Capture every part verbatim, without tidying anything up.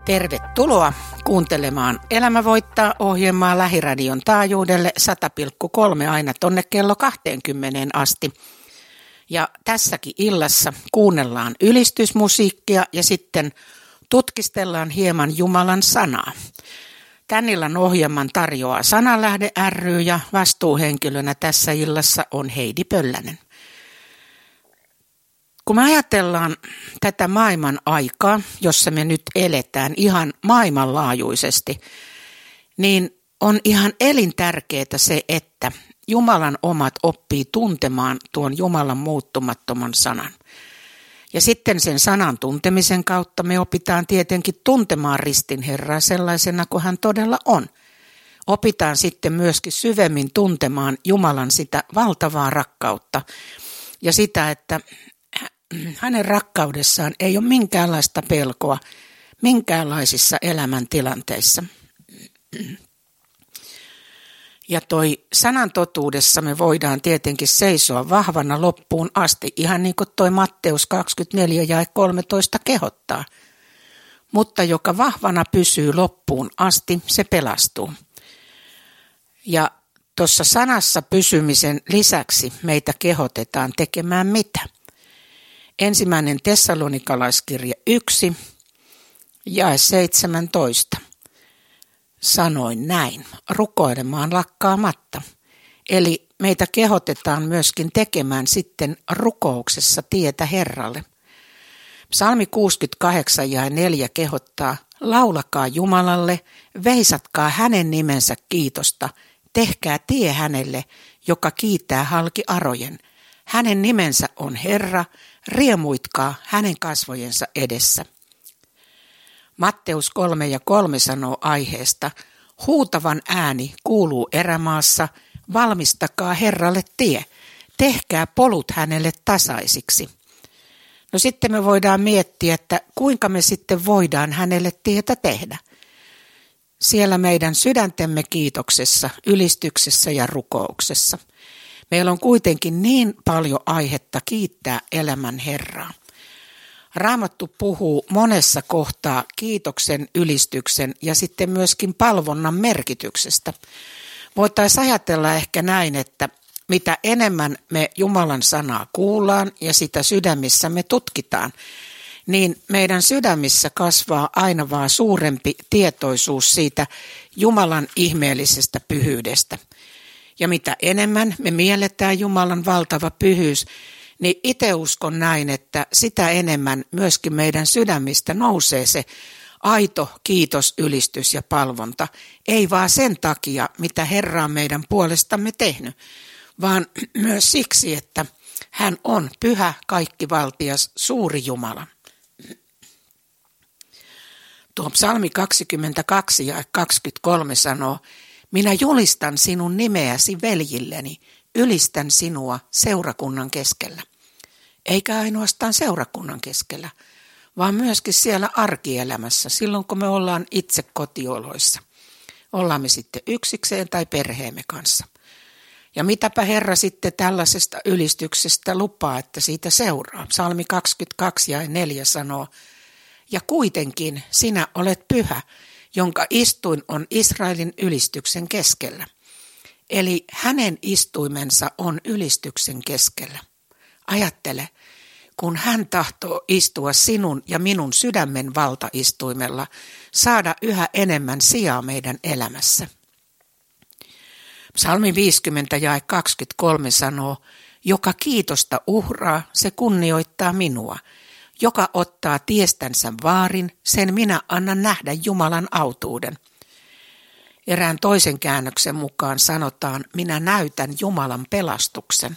Tervetuloa kuuntelemaan Elämä voittaa -ohjelmaa Lähiradion taajuudelle sata pilkku kolme aina tonne kello kaksikymmentä asti. Ja tässäkin illassa kuunnellaan ylistysmusiikkia ja sitten tutkistellaan hieman Jumalan sanaa. Tän illan ohjelman tarjoaa Sananlähde ry ja vastuuhenkilönä tässä illassa on Heidi Pöllänen. Kun me ajatellaan tätä maailman aikaa, jossa me nyt eletään ihan maailmanlaajuisesti, niin on ihan elintärkeää se, että Jumalan omat oppii tuntemaan tuon Jumalan muuttumattoman sanan. Ja sitten sen sanan tuntemisen kautta me opitaan tietenkin tuntemaan ristin Herraa sellaisena kuin hän todella on. Opitaan sitten myöskin syvemmin tuntemaan Jumalan sitä valtavaa rakkautta ja sitä, että hänen rakkaudessaan ei ole minkäänlaista pelkoa minkäänlaisissa elämäntilanteissa. Ja toi sanan totuudessa me voidaan tietenkin seisoa vahvana loppuun asti, ihan niin kuin toi Matteus kaksikymmentäneljä jae kolmetoista kehottaa. Mutta joka vahvana pysyy loppuun asti, se pelastuu. Ja tuossa sanassa pysymisen lisäksi meitä kehotetaan tekemään mitä? Ensimmäinen Tessalonikalaiskirja yksi, jae seitsemäntoista. Sanoin näin, rukoilemaan lakkaamatta. Eli meitä kehotetaan myöskin tekemään sitten rukouksessa tietä Herralle. Psalmi kuusikymmentäkahdeksan jae neljä kehottaa, laulakaa Jumalalle, veisatkaa hänen nimensä kiitosta, tehkää tie hänelle, joka kiittää halki arojen. Hänen nimensä on Herra, riemuitkaa hänen kasvojensa edessä. Matteus kolme ja kolme sanoo aiheesta, huutavan ääni kuuluu erämaassa, valmistakaa Herralle tie, tehkää polut hänelle tasaisiksi. No sitten me voidaan miettiä, että kuinka me sitten voidaan hänelle tietä tehdä. Siellä meidän sydäntemme kiitoksessa, ylistyksessä ja rukouksessa. Meillä on kuitenkin niin paljon aihetta kiittää elämän Herraa. Raamattu puhuu monessa kohtaa kiitoksen, ylistyksen ja sitten myöskin palvonnan merkityksestä. Voitaisiin ajatella ehkä näin, että mitä enemmän me Jumalan sanaa kuullaan ja sitä sydämissä me tutkitaan, niin meidän sydämissä kasvaa aina vaan suurempi tietoisuus siitä Jumalan ihmeellisestä pyhyydestä. Ja mitä enemmän me mielletään Jumalan valtava pyhyys, niin itse uskon näin, että sitä enemmän myöskin meidän sydämistä nousee se aito kiitos, ylistys ja palvonta. Ei vaan sen takia, mitä Herra on meidän puolestamme tehnyt, vaan myös siksi, että hän on pyhä, kaikkivaltias, suuri Jumala. Tuo psalmi kaksikymmentäkaksi ja kaksikymmentäkolme sanoo, minä julistan sinun nimeäsi veljilleni, ylistän sinua seurakunnan keskellä. Eikä ainoastaan seurakunnan keskellä, vaan myöskin siellä arkielämässä, silloin kun me ollaan itse kotioloissa. Ollaan me sitten yksikseen tai perheemme kanssa. Ja mitäpä Herra sitten tällaisesta ylistyksestä lupaa, että siitä seuraa. Psalmi kaksikymmentäkaksi ja neljä sanoo, ja kuitenkin sinä olet pyhä, jonka istuin on Israelin ylistyksen keskellä. Eli hänen istuimensa on ylistyksen keskellä. Ajattele, kun hän tahtoo istua sinun ja minun sydämen valtaistuimella, saada yhä enemmän sijaa meidän elämässä. Psalmi viisikymmentä jae kaksikymmentäkolme sanoo, joka kiitosta uhraa, se kunnioittaa minua. Joka ottaa tiestänsä vaarin, sen minä annan nähdä Jumalan autuuden. Erään toisen käännöksen mukaan sanotaan, minä näytän Jumalan pelastuksen.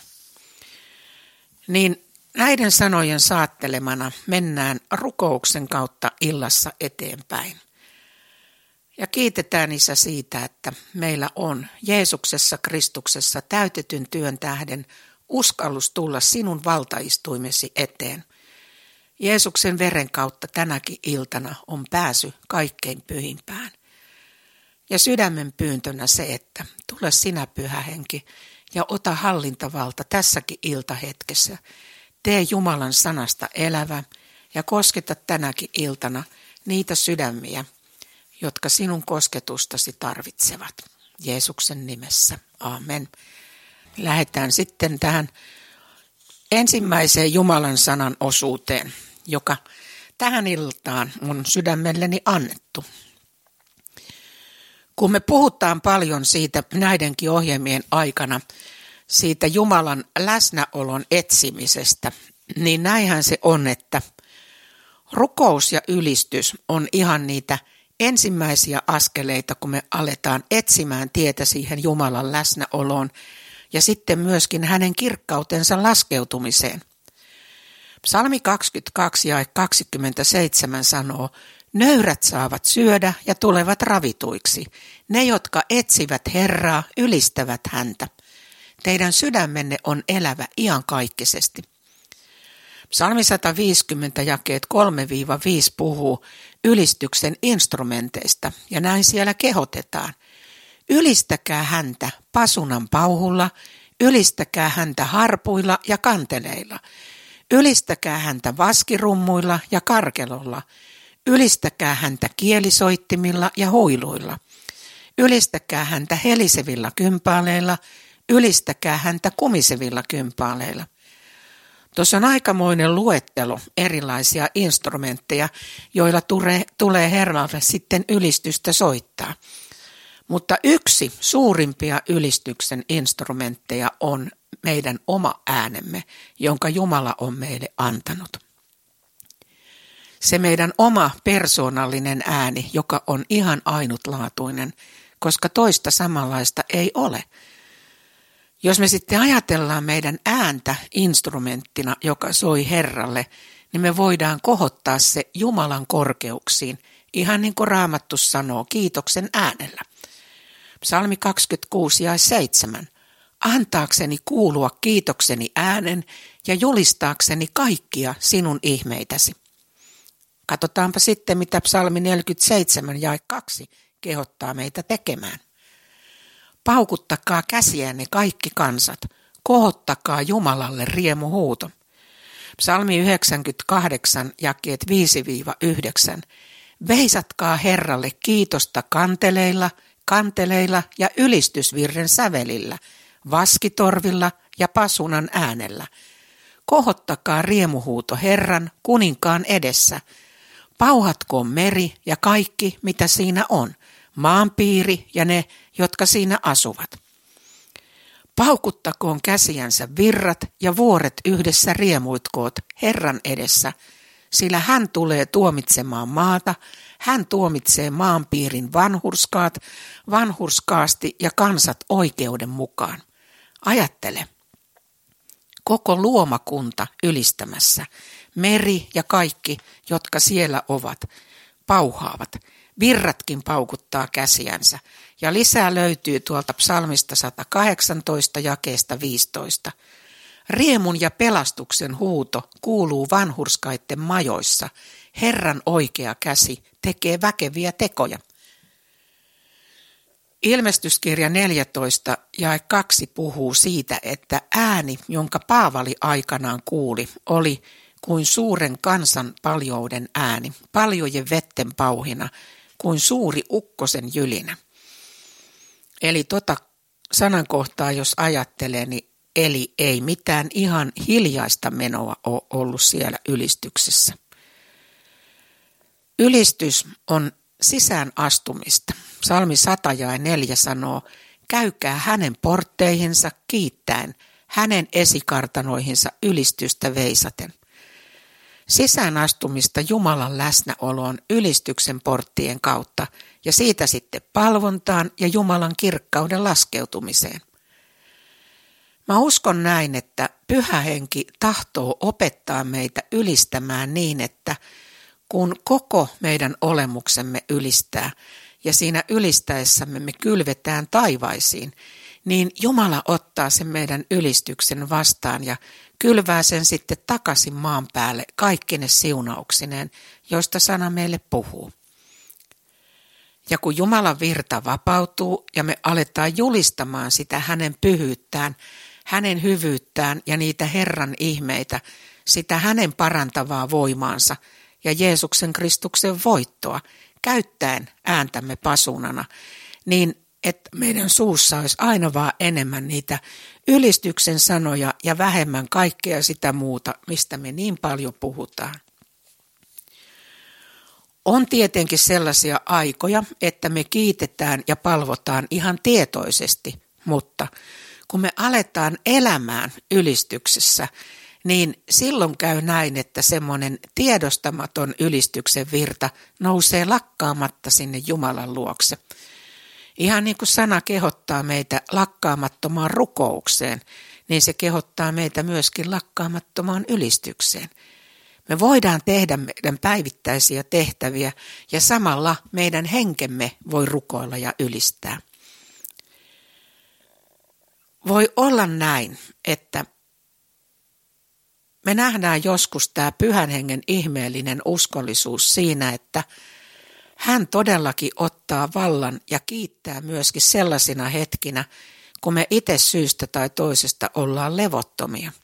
Niin näiden sanojen saattelemana mennään rukouksen kautta illassa eteenpäin. Ja kiitetään Isä siitä, että meillä on Jeesuksessa Kristuksessa täytetyn työn tähden uskallus tulla sinun valtaistuimesi eteen. Jeesuksen veren kautta tänäkin iltana on pääsy kaikkein pyhimpään. Ja sydämen pyyntönä se, että tule sinä Pyhä Henki ja ota hallintavalta tässäkin iltahetkessä. Tee Jumalan sanasta elävä ja kosketa tänäkin iltana niitä sydämiä, jotka sinun kosketustasi tarvitsevat. Jeesuksen nimessä. Aamen. Lähdetään sitten tähän ensimmäiseen Jumalan sanan osuuteen, joka tähän iltaan on sydämelleni annettu. Kun me puhutaan paljon siitä näidenkin ohjelmien aikana, siitä Jumalan läsnäolon etsimisestä, niin näinhän se on, että rukous ja ylistys on ihan niitä ensimmäisiä askeleita, kun me aletaan etsimään tietä siihen Jumalan läsnäoloon ja sitten myöskin hänen kirkkautensa laskeutumiseen. Psalmi kaksikymmentäkaksi ja kaksikymmentäseitsemän sanoo, nöyrät saavat syödä ja tulevat ravituiksi. Ne, jotka etsivät Herraa, ylistävät häntä. Teidän sydämenne on elävä iankaikkisesti. Psalmi sata viisikymmentä jakeet kolme viisi puhuu ylistyksen instrumenteista ja näin siellä kehotetaan. Ylistäkää häntä pasunan pauhulla, ylistäkää häntä harpuilla ja kanteleilla. Ylistäkää häntä vaskirummuilla ja karkelolla. Ylistäkää häntä kielisoittimilla ja huiluilla. Ylistäkää häntä helisevillä kympaaleilla. Ylistäkää häntä kumisevilla kympaaleilla. Tuossa on aikamoinen luettelo erilaisia instrumentteja, joilla tulee, tulee Herralle sitten ylistystä soittaa. Mutta yksi suurimpia ylistyksen instrumentteja on meidän oma äänemme, jonka Jumala on meille antanut. Se meidän oma persoonallinen ääni, joka on ihan ainutlaatuinen, koska toista samanlaista ei ole. Jos me sitten ajatellaan meidän ääntä instrumenttina, joka soi Herralle, niin me voidaan kohottaa se Jumalan korkeuksiin, ihan niin kuin Raamattu sanoo, kiitoksen äänellä. Psalmi kaksikymmentäkuusi ja seitsemän. Antaakseni kuulua kiitokseni äänen ja julistaakseni kaikkia sinun ihmeitäsi. Katsotaanpa sitten, mitä psalmi neljäkymmentäseitsemän ja kaksi kehottaa meitä tekemään. Paukuttakaa käsiänne kaikki kansat, kohottakaa Jumalalle riemuhuuto. Psalmi yhdeksänkymmentäkahdeksan jakeet viisi yhdeksän. Veisatkaa Herralle kiitosta kanteleilla, kanteleilla ja ylistysvirren sävelillä, vaskitorvilla ja pasunan äänellä. Kohottakaa riemuhuuto Herran kuninkaan edessä. Pauhatkoon meri ja kaikki, mitä siinä on, maanpiiri ja ne, jotka siinä asuvat. Paukuttakoon käsiänsä virrat ja vuoret yhdessä riemuitkoot Herran edessä, sillä hän tulee tuomitsemaan maata, hän tuomitsee maanpiirin vanhurskaat, vanhurskaasti ja kansat oikeuden mukaan. Ajattele, koko luomakunta ylistämässä, meri ja kaikki, jotka siellä ovat, pauhaavat. Virratkin paukuttaa käsiänsä ja lisää löytyy tuolta psalmista sata kahdeksantoista jakeesta viisitoista. Riemun ja pelastuksen huuto kuuluu vanhurskaitten majoissa. Herran oikea käsi tekee väkeviä tekoja. Ilmestyskirja neljätoista jae kaksi puhuu siitä, että ääni, jonka Paavali aikanaan kuuli, oli kuin suuren kansan paljouden ääni, paljojen vetten pauhina, kuin suuri ukkosen jylinä. Eli tota sanankohtaa, jos ajattelee, niin eli ei mitään ihan hiljaista menoa ole ollut siellä ylistyksessä. Ylistys on sisään astumista. Psalmi sata ja neljä sanoo, käykää hänen portteihinsa kiittäen, hänen esikartanoihinsa ylistystä veisaten. Sisään astumista Jumalan läsnäoloon ylistyksen porttien kautta ja siitä sitten palvontaan ja Jumalan kirkkauden laskeutumiseen. Mä uskon näin, että Pyhä Henki tahtoo opettaa meitä ylistämään niin, että kun koko meidän olemuksemme ylistää ja siinä ylistäessämme me kylvetään taivaisiin, niin Jumala ottaa sen meidän ylistyksen vastaan ja kylvää sen sitten takaisin maan päälle kaikkine siunauksineen, joista sana meille puhuu. Ja kun Jumalan virta vapautuu ja me aletaan julistamaan sitä hänen pyhyyttään, hänen hyvyyttään ja niitä Herran ihmeitä, sitä hänen parantavaa voimaansa ja Jeesuksen Kristuksen voittoa käyttäen ääntämme pasunana, niin että meidän suussa olisi aina vaan enemmän niitä ylistyksen sanoja ja vähemmän kaikkea sitä muuta, mistä me niin paljon puhutaan. On tietenkin sellaisia aikoja, että me kiitetään ja palvotaan ihan tietoisesti, mutta kun me aletaan elämään ylistyksessä, niin silloin käy näin, että semmoinen tiedostamaton ylistyksen virta nousee lakkaamatta sinne Jumalan luokse. Ihan niin kuin sana kehottaa meitä lakkaamattomaan rukoukseen, niin se kehottaa meitä myöskin lakkaamattomaan ylistykseen. Me voidaan tehdä meidän päivittäisiä tehtäviä ja samalla meidän henkemme voi rukoilla ja ylistää. Voi olla näin, että me nähdään joskus tämä Pyhän Hengen ihmeellinen uskollisuus siinä, että hän todellakin ottaa vallan ja kiittää myöskin sellaisina hetkinä, kun me itse syystä tai toisesta ollaan levottomia.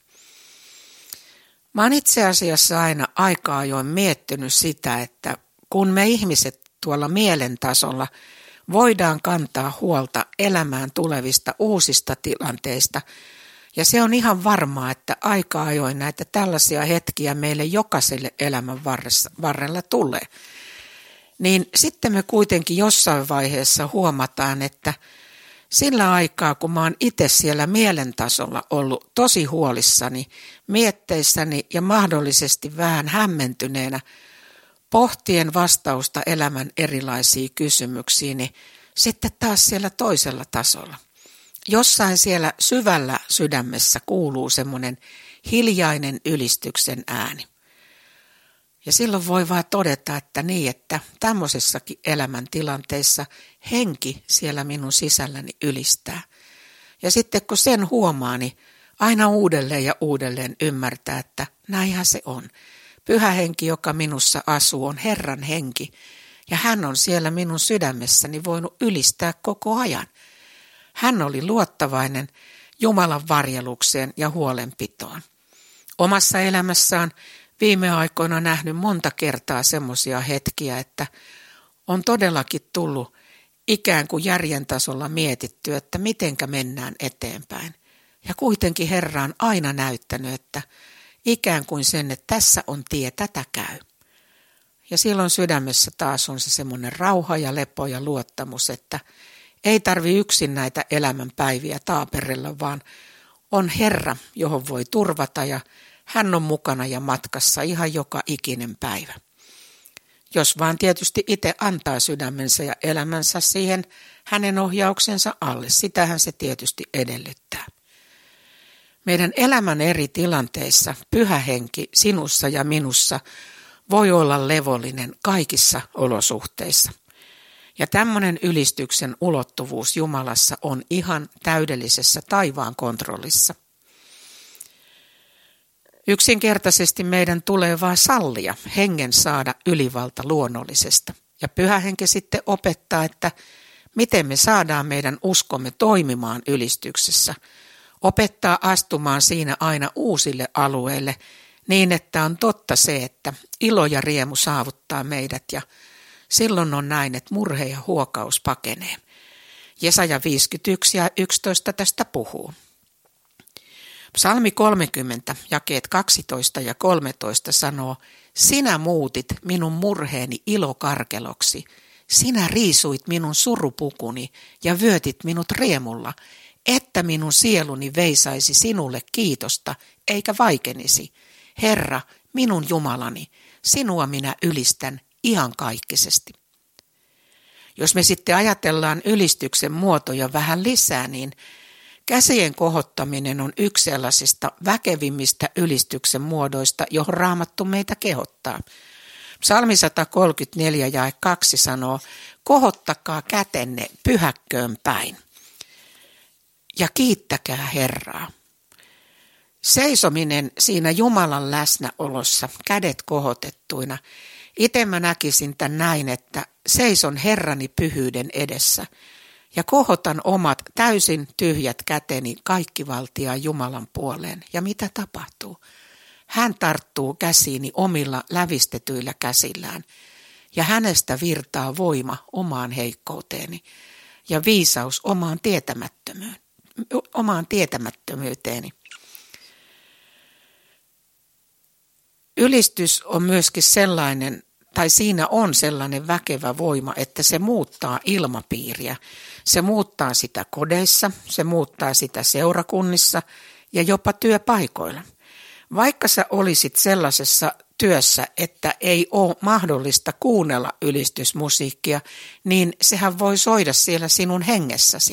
Mä oon itse asiassa aina aika ajoin miettinyt sitä, että kun me ihmiset tuolla mielen tasolla voidaan kantaa huolta elämään tulevista uusista tilanteista, ja se on ihan varmaa, että aika ajoin näitä tällaisia hetkiä meille jokaiselle elämän varrella tulee, niin sitten me kuitenkin jossain vaiheessa huomataan, että sillä aikaa, kun mä oon itse siellä mielentasolla ollut tosi huolissani, mietteissäni ja mahdollisesti vähän hämmentyneenä, pohtien vastausta elämän erilaisiin kysymyksiin, niin sitten taas siellä toisella tasolla. Jossain siellä syvällä sydämessä kuuluu semmoinen hiljainen ylistyksen ääni. Ja silloin voi vaan todeta, että niin, että tämmöisessäkin elämäntilanteessa henki siellä minun sisälläni ylistää. Ja sitten kun sen huomaa, niin aina uudelleen ja uudelleen ymmärtää, että näinhän se on. Pyhä henki, joka minussa asuu, on Herran henki. Ja hän on siellä minun sydämessäni voinut ylistää koko ajan. Hän oli luottavainen Jumalan varjelukseen ja huolenpitoon. Omassa elämässään viime aikoina nähnyt monta kertaa semmoisia hetkiä, että on todellakin tullut ikään kuin järjen tasolla mietitty, että mitenkä mennään eteenpäin. Ja kuitenkin Herra on aina näyttänyt, että ikään kuin sen, että tässä on tie, tätä käy. Ja silloin sydämessä taas on se semmoinen rauha ja lepo ja luottamus, että ei tarvi yksin näitä elämänpäiviä taaperella, vaan on Herra, johon voi turvata ja hän on mukana ja matkassa ihan joka ikinen päivä. Jos vaan tietysti itse antaa sydämensä ja elämänsä siihen hänen ohjauksensa alle, sitähän se tietysti edellyttää. Meidän elämän eri tilanteissa Pyhä Henki sinussa ja minussa voi olla levollinen kaikissa olosuhteissa. Ja tämmöinen ylistyksen ulottuvuus Jumalassa on ihan täydellisessä taivaan kontrollissa. Yksinkertaisesti meidän tulee vaan sallia hengen saada ylivalta luonnollisesta. Ja Pyhä Henki sitten opettaa, että miten me saadaan meidän uskomme toimimaan ylistyksessä. Opettaa astumaan siinä aina uusille alueille niin, että on totta se, että ilo ja riemu saavuttaa meidät ja silloin on näin, että murhe ja huokaus pakenee. Jesaja viisikymmentäyksi ja yksitoista tästä puhuu. Psalmi kolmekymmentä, jakeet kaksitoista ja kolmetoista sanoo, sinä muutit minun murheeni ilokarkeloksi, sinä riisuit minun surupukuni ja vyötit minut riemulla, että minun sieluni veisaisi sinulle kiitosta eikä vaikenisi. Herra, minun Jumalani, sinua minä ylistän iankaikkisesti. Jos me sitten ajatellaan ylistyksen muotoja vähän lisää, niin käsien kohottaminen on yksi sellaisista väkevimmistä ylistyksen muodoista, johon Raamattu meitä kehottaa. Psalmi sata kolmekymmentäneljä jae kaksi sanoo, kohottakaa kätenne pyhäkköön päin ja kiittäkää Herraa. Seisominen siinä Jumalan läsnäolossa, kädet kohotettuina. Itse mä näkisin tämän näin, että seison Herrani pyhyyden edessä ja kohotan omat täysin tyhjät käteni kaikkivaltiaan Jumalan puoleen. Ja mitä tapahtuu? Hän tarttuu käsiini omilla lävistetyillä käsillään, ja hänestä virtaa voima omaan heikkouteeni ja viisaus omaan tietämättömyyteen. omaan tietämättömyyteeni. Ylistys on myöskin sellainen, tai siinä on sellainen väkevä voima, että se muuttaa ilmapiiriä. Se muuttaa sitä kodeissa, se muuttaa sitä seurakunnissa ja jopa työpaikoilla. Vaikka sä olisit sellaisessa työssä, että ei ole mahdollista kuunnella ylistysmusiikkia, niin sehän voi soida siellä sinun hengessäsi.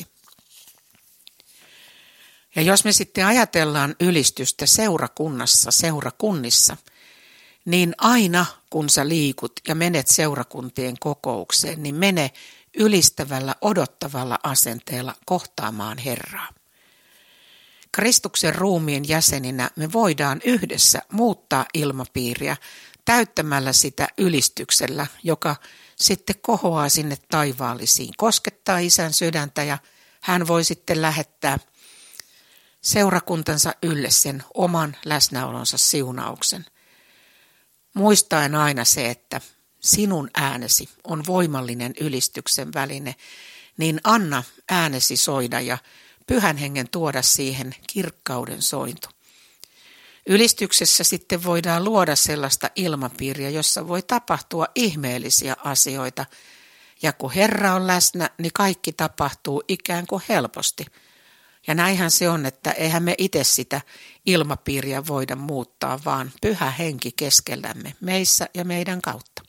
Ja jos me sitten ajatellaan ylistystä seurakunnassa, seurakunnissa, niin aina kun sä liikut ja menet seurakuntien kokoukseen, niin mene ylistävällä, odottavalla asenteella kohtaamaan Herraa. Kristuksen ruumiin jäseninä me voidaan yhdessä muuttaa ilmapiiriä täyttämällä sitä ylistyksellä, joka sitten kohoaa sinne taivaallisiin, koskettaa Isän sydäntä ja hän voi sitten lähettää seurakuntansa ylle sen oman läsnäolonsa siunauksen. Muistaen aina se, että sinun äänesi on voimallinen ylistyksen väline, niin anna äänesi soida ja Pyhän Hengen tuoda siihen kirkkauden sointu. Ylistyksessä sitten voidaan luoda sellaista ilmapiiriä, jossa voi tapahtua ihmeellisiä asioita. Ja kun Herra on läsnä, niin kaikki tapahtuu ikään kuin helposti. Ja näinhän se on, että eihän me itse sitä ilmapiiriä voida muuttaa, vaan Pyhä Henki keskellämme meissä ja meidän kautta.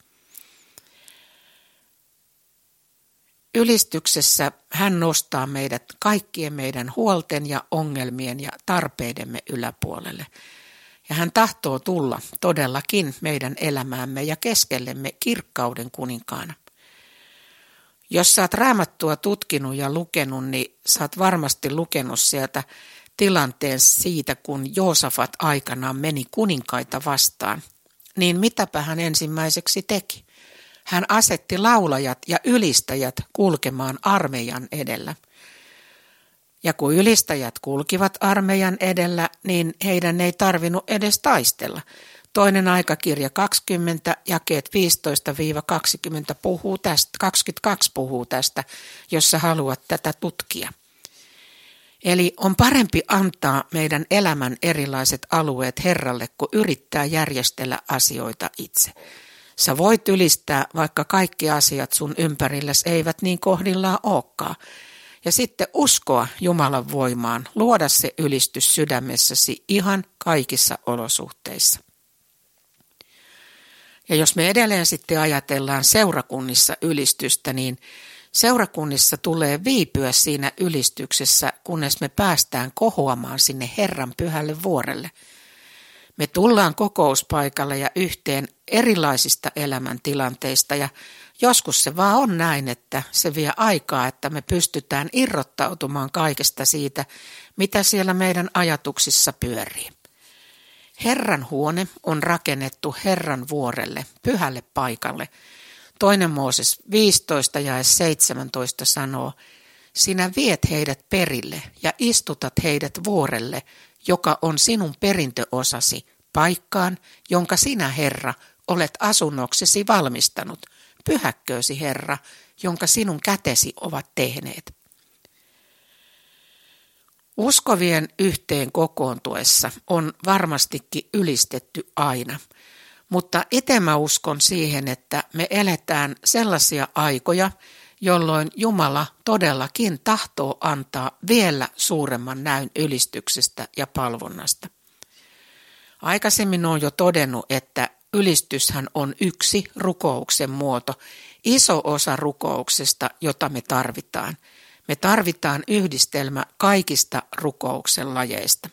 Ylistyksessä hän nostaa meidät kaikkien meidän huolten ja ongelmien ja tarpeidemme yläpuolelle. Ja hän tahtoo tulla todellakin meidän elämäämme ja keskellemme kirkkauden kuninkaana. Jos sä oot Raamattua tutkinut ja lukenut, niin sä oot varmasti lukenut sieltä tilanteen siitä, kun Joosafat aikanaan meni kuninkaita vastaan. Niin mitäpä hän ensimmäiseksi teki? Hän asetti laulajat ja ylistäjät kulkemaan armeijan edellä. Ja kun ylistäjät kulkivat armeijan edellä, niin heidän ei tarvinnut edes taistella. Toinen aikakirja kaksikymmentä, jakeet viisitoista kaksikymmentä puhuu tästä, kaksikymmentäkaksi puhuu tästä, jos sä haluat tätä tutkia. Eli on parempi antaa meidän elämän erilaiset alueet Herralle, kun yrittää järjestellä asioita itse. Sä voit ylistää, vaikka kaikki asiat sun ympärilläsi eivät niin kohdillaan olekaan. Ja sitten uskoa Jumalan voimaan, luoda se ylistys sydämessäsi ihan kaikissa olosuhteissa. Ja jos me edelleen sitten ajatellaan seurakunnissa ylistystä, niin seurakunnissa tulee viipyä siinä ylistyksessä, kunnes me päästään kohoamaan sinne Herran pyhälle vuorelle. Me tullaan kokouspaikalle ja yhteen erilaisista elämäntilanteista ja joskus se vaan on näin, että se vie aikaa, että me pystytään irrottautumaan kaikesta siitä, mitä siellä meidän ajatuksissa pyörii. Herran huone on rakennettu Herran vuorelle, pyhälle paikalle. Toinen Mooses viisitoista ja seitsemäntoista sanoo, sinä viet heidät perille ja istutat heidät vuorelle, joka on sinun perintöosasi, paikkaan, jonka sinä, Herra, olet asunnoksesi valmistanut. Pyhäkköösi, Herra, jonka sinun kätesi ovat tehneet. Uskovien yhteen kokoontuessa on varmastikin ylistetty aina, mutta itse mä uskon siihen, että me eletään sellaisia aikoja, jolloin Jumala todellakin tahtoo antaa vielä suuremman näyn ylistyksestä ja palvonnasta. Aikaisemmin olen jo todennut, että ylistyshän on yksi rukouksen muoto, iso osa rukouksesta, jota me tarvitaan. Me tarvitaan yhdistelmä kaikista rukouksen lajeista.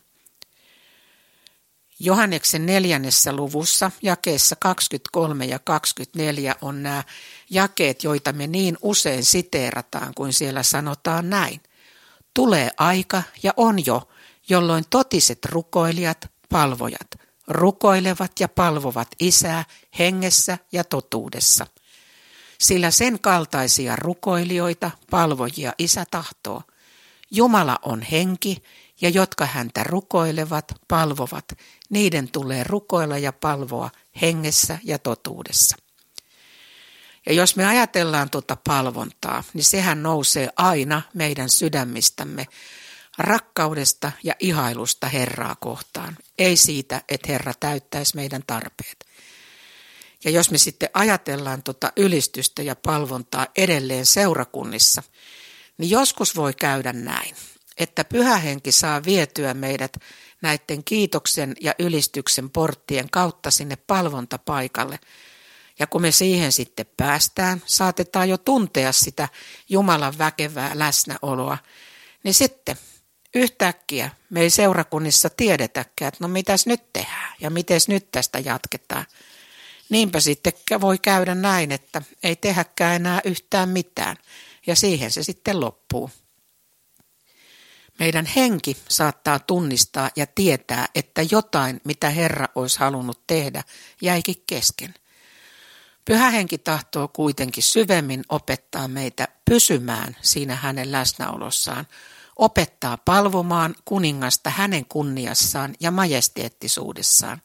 Johanneksen neljännessä luvussa jakeessa kaksikymmentäkolme ja kaksikymmentäneljä on nämä jakeet, joita me niin usein siteerataan, kuin siellä sanotaan näin. Tulee aika ja on jo, jolloin totiset rukoilijat, palvojat, rukoilevat ja palvovat Isää hengessä ja totuudessa. Sillä sen kaltaisia rukoilijoita, palvojia Isä tahtoo. Jumala on henki ja jotka häntä rukoilevat, palvovat, niiden tulee rukoilla ja palvoa hengessä ja totuudessa. Ja jos me ajatellaan tuota palvontaa, niin sehän nousee aina meidän sydämistämme rakkaudesta ja ihailusta Herraa kohtaan. Ei siitä, että Herra täyttäisi meidän tarpeet. Ja jos me sitten ajatellaan tuota ylistystä ja palvontaa edelleen seurakunnissa, niin joskus voi käydä näin, että Pyhä Henki saa vietyä meidät näiden kiitoksen ja ylistyksen porttien kautta sinne palvontapaikalle. Ja kun me siihen sitten päästään, saatetaan jo tuntea sitä Jumalan väkevää läsnäoloa, niin sitten yhtäkkiä me ei seurakunnissa tiedetäkään, että no mitäs nyt tehdään ja mites nyt tästä jatketaan. Niinpä sitten voi käydä näin, että ei tehdäkään enää yhtään mitään ja siihen se sitten loppuu. Meidän henki saattaa tunnistaa ja tietää, että jotain, mitä Herra olisi halunnut tehdä, jäikin kesken. Pyhä Henki tahtoo kuitenkin syvemmin opettaa meitä pysymään siinä hänen läsnäolossaan, opettaa palvomaan kuningasta hänen kunniassaan ja majesteettisuudessaan.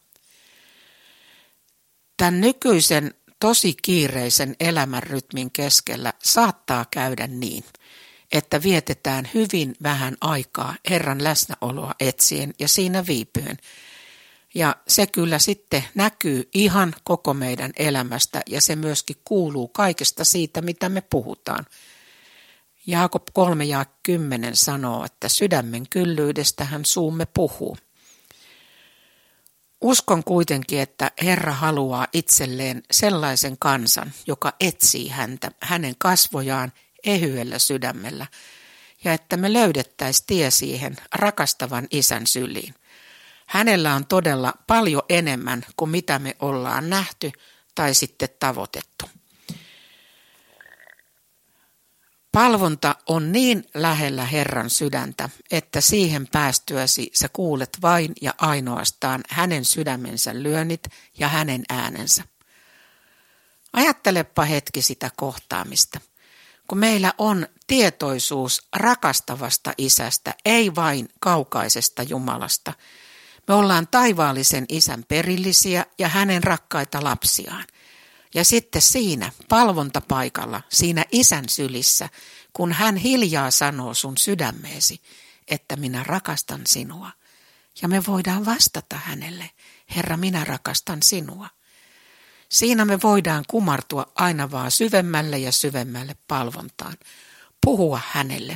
Tämän nykyisen tosi kiireisen elämänrytmin keskellä saattaa käydä niin, että vietetään hyvin vähän aikaa Herran läsnäoloa etsien ja siinä viipyen. Ja se kyllä sitten näkyy ihan koko meidän elämästä ja se myöskin kuuluu kaikesta siitä, mitä me puhutaan. Jaakob kolme ja kymmenen sanoo, että sydämen kyllyydestähän suumme puhuu. Uskon kuitenkin, että Herra haluaa itselleen sellaisen kansan, joka etsii häntä, hänen kasvojaan ehyellä sydämellä, ja että me löydettäisiin tie siihen rakastavan isän syliin. Hänellä on todella paljon enemmän kuin mitä me ollaan nähty tai sitten tavoitettu. Palvonta on niin lähellä Herran sydäntä, että siihen päästyäsi sä kuulet vain ja ainoastaan hänen sydämensä lyönnit ja hänen äänensä. Ajattelepa hetki sitä kohtaamista. Kun meillä on tietoisuus rakastavasta isästä, ei vain kaukaisesta Jumalasta. Me ollaan taivaallisen isän perillisiä ja hänen rakkaita lapsiaan. Ja sitten siinä palvontapaikalla, siinä isän sylissä, kun hän hiljaa sanoo sun sydämeesi, että minä rakastan sinua. Ja me voidaan vastata hänelle, Herra, minä rakastan sinua. Siinä me voidaan kumartua aina vaan syvemmälle ja syvemmälle palvontaan, puhua hänelle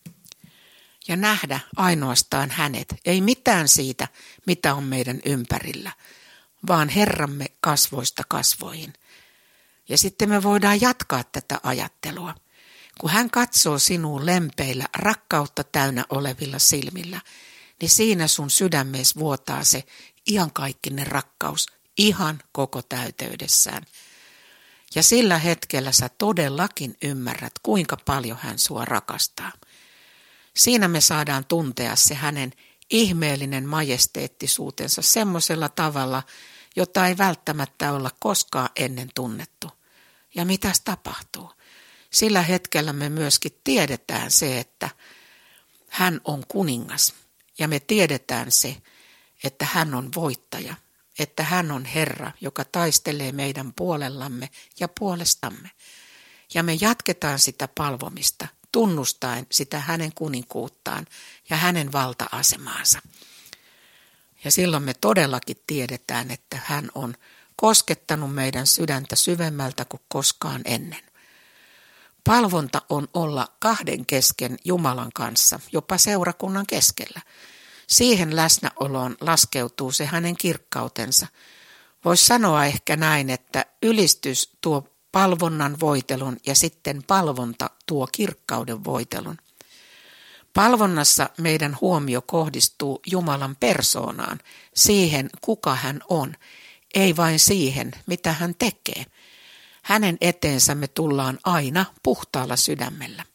ja nähdä ainoastaan hänet, ei mitään siitä, mitä on meidän ympärillä, vaan Herramme kasvoista kasvoihin. Ja sitten me voidaan jatkaa tätä ajattelua. Kun hän katsoo sinuun lempeillä, rakkautta täynnä olevilla silmillä, niin siinä sun sydämees vuotaa se iankaikkinen rakkaus ihan koko täyteydessään. Ja sillä hetkellä sä todellakin ymmärrät, kuinka paljon hän sua rakastaa. Siinä me saadaan tuntea se hänen ihmeellinen majesteettisuutensa semmoisella tavalla, jota ei välttämättä olla koskaan ennen tunnettu. Ja mitäs tapahtuu? Sillä hetkellä me myöskin tiedetään se, että hän on kuningas. Ja me tiedetään se, että hän on voittaja. Että hän on Herra, joka taistelee meidän puolellamme ja puolestamme. Ja me jatketaan sitä palvomista, tunnustaen sitä hänen kuninkuuttaan ja hänen valta-asemaansa. Ja silloin me todellakin tiedetään, että hän on koskettanut meidän sydäntä syvemmältä kuin koskaan ennen. Palvonta on olla kahden kesken Jumalan kanssa, jopa seurakunnan keskellä. Siihen läsnäoloon laskeutuu se hänen kirkkautensa. Voisi sanoa ehkä näin, että ylistys tuo palvonnan voitelun ja sitten palvonta tuo kirkkauden voitelun. Palvonnassa meidän huomio kohdistuu Jumalan persoonaan, siihen kuka hän on, ei vain siihen mitä hän tekee. Hänen eteensä me tullaan aina puhtaalla sydämellä.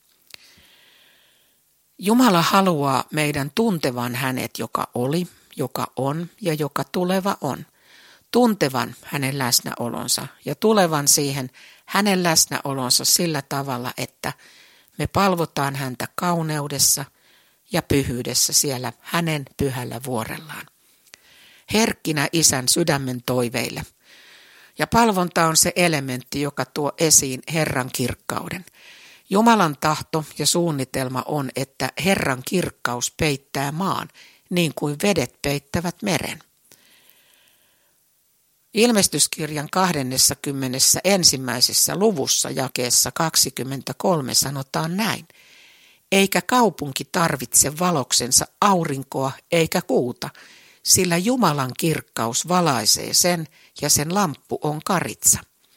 Jumala haluaa meidän tuntevan hänet, joka oli, joka on ja joka tuleva on. Tuntevan hänen läsnäolonsa ja tulevan siihen hänen läsnäolonsa sillä tavalla, että me palvotaan häntä kauneudessa ja pyhyydessä siellä hänen pyhällä vuorellaan. Herkkinä Isän sydämen toiveille. Ja palvonta on se elementti, joka tuo esiin Herran kirkkauden. Jumalan tahto ja suunnitelma on, että Herran kirkkaus peittää maan, niin kuin vedet peittävät meren. Ilmestyskirjan kahdeskymmenes ensimmäisessä luvussa jakeessa kaksikymmentäkolme sanotaan näin. Eikä kaupunki tarvitse valoksensa aurinkoa eikä kuuta, sillä Jumalan kirkkaus valaisee sen ja sen lamppu on karitsa.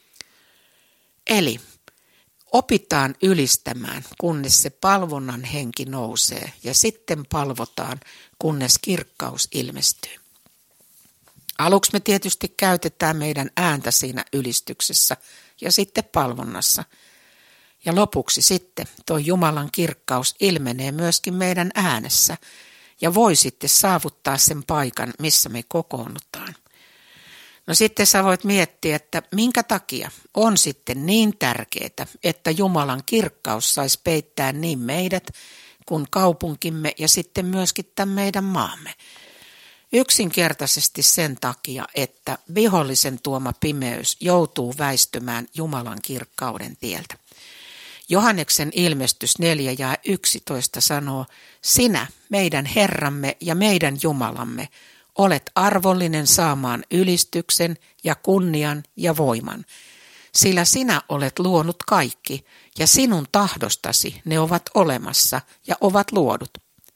Eli opitaan ylistämään, kunnes se palvonnan henki nousee ja sitten palvotaan, kunnes kirkkaus ilmestyy. Aluksi me tietysti käytetään meidän ääntä siinä ylistyksessä ja sitten palvonnassa. Ja lopuksi sitten tuo Jumalan kirkkaus ilmenee myöskin meidän äänessä ja voi sitten saavuttaa sen paikan, missä me kokoonnutaan. No sitten sä voit miettiä, että minkä takia on sitten niin tärkeää, että Jumalan kirkkaus saisi peittää niin meidät kuin kaupunkimme ja sitten myöskin tämän meidän maamme. Yksinkertaisesti sen takia, että vihollisen tuoma pimeys joutuu väistymään Jumalan kirkkauden tieltä. Johanneksen ilmestys neljä ja yksitoista sanoo, sinä, meidän Herramme ja meidän Jumalamme, olet arvollinen saamaan ylistyksen ja kunnian ja voiman, sillä sinä olet luonut kaikki ja sinun tahdostasi ne ovat olemassa ja ovat luodut.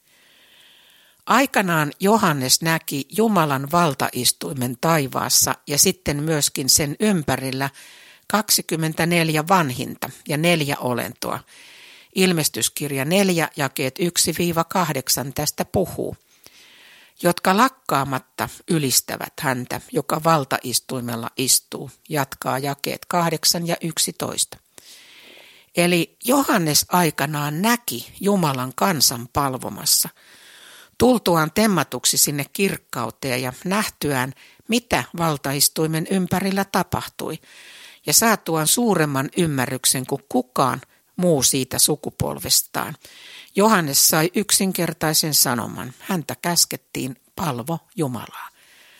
Aikanaan Johannes näki Jumalan valtaistuimen taivaassa ja sitten myöskin sen ympärillä kaksikymmentäneljä vanhinta ja neljä olentoa. Ilmestyskirja neljä jakeet yksi kahdeksan tästä puhuu, jotka lakkaamatta ylistävät häntä, joka valtaistuimella istuu, jatkaa jakeet kahdeksan ja yksitoista. Eli Johannes aikanaan näki Jumalan kansan palvomassa, tultuaan temmatuksi sinne kirkkauteen ja nähtyään, mitä valtaistuimen ympärillä tapahtui, ja saatuaan suuremman ymmärryksen kuin kukaan muu siitä sukupolvestaan. Johannes sai yksinkertaisen sanoman. Häntä käskettiin palvo Jumalaa.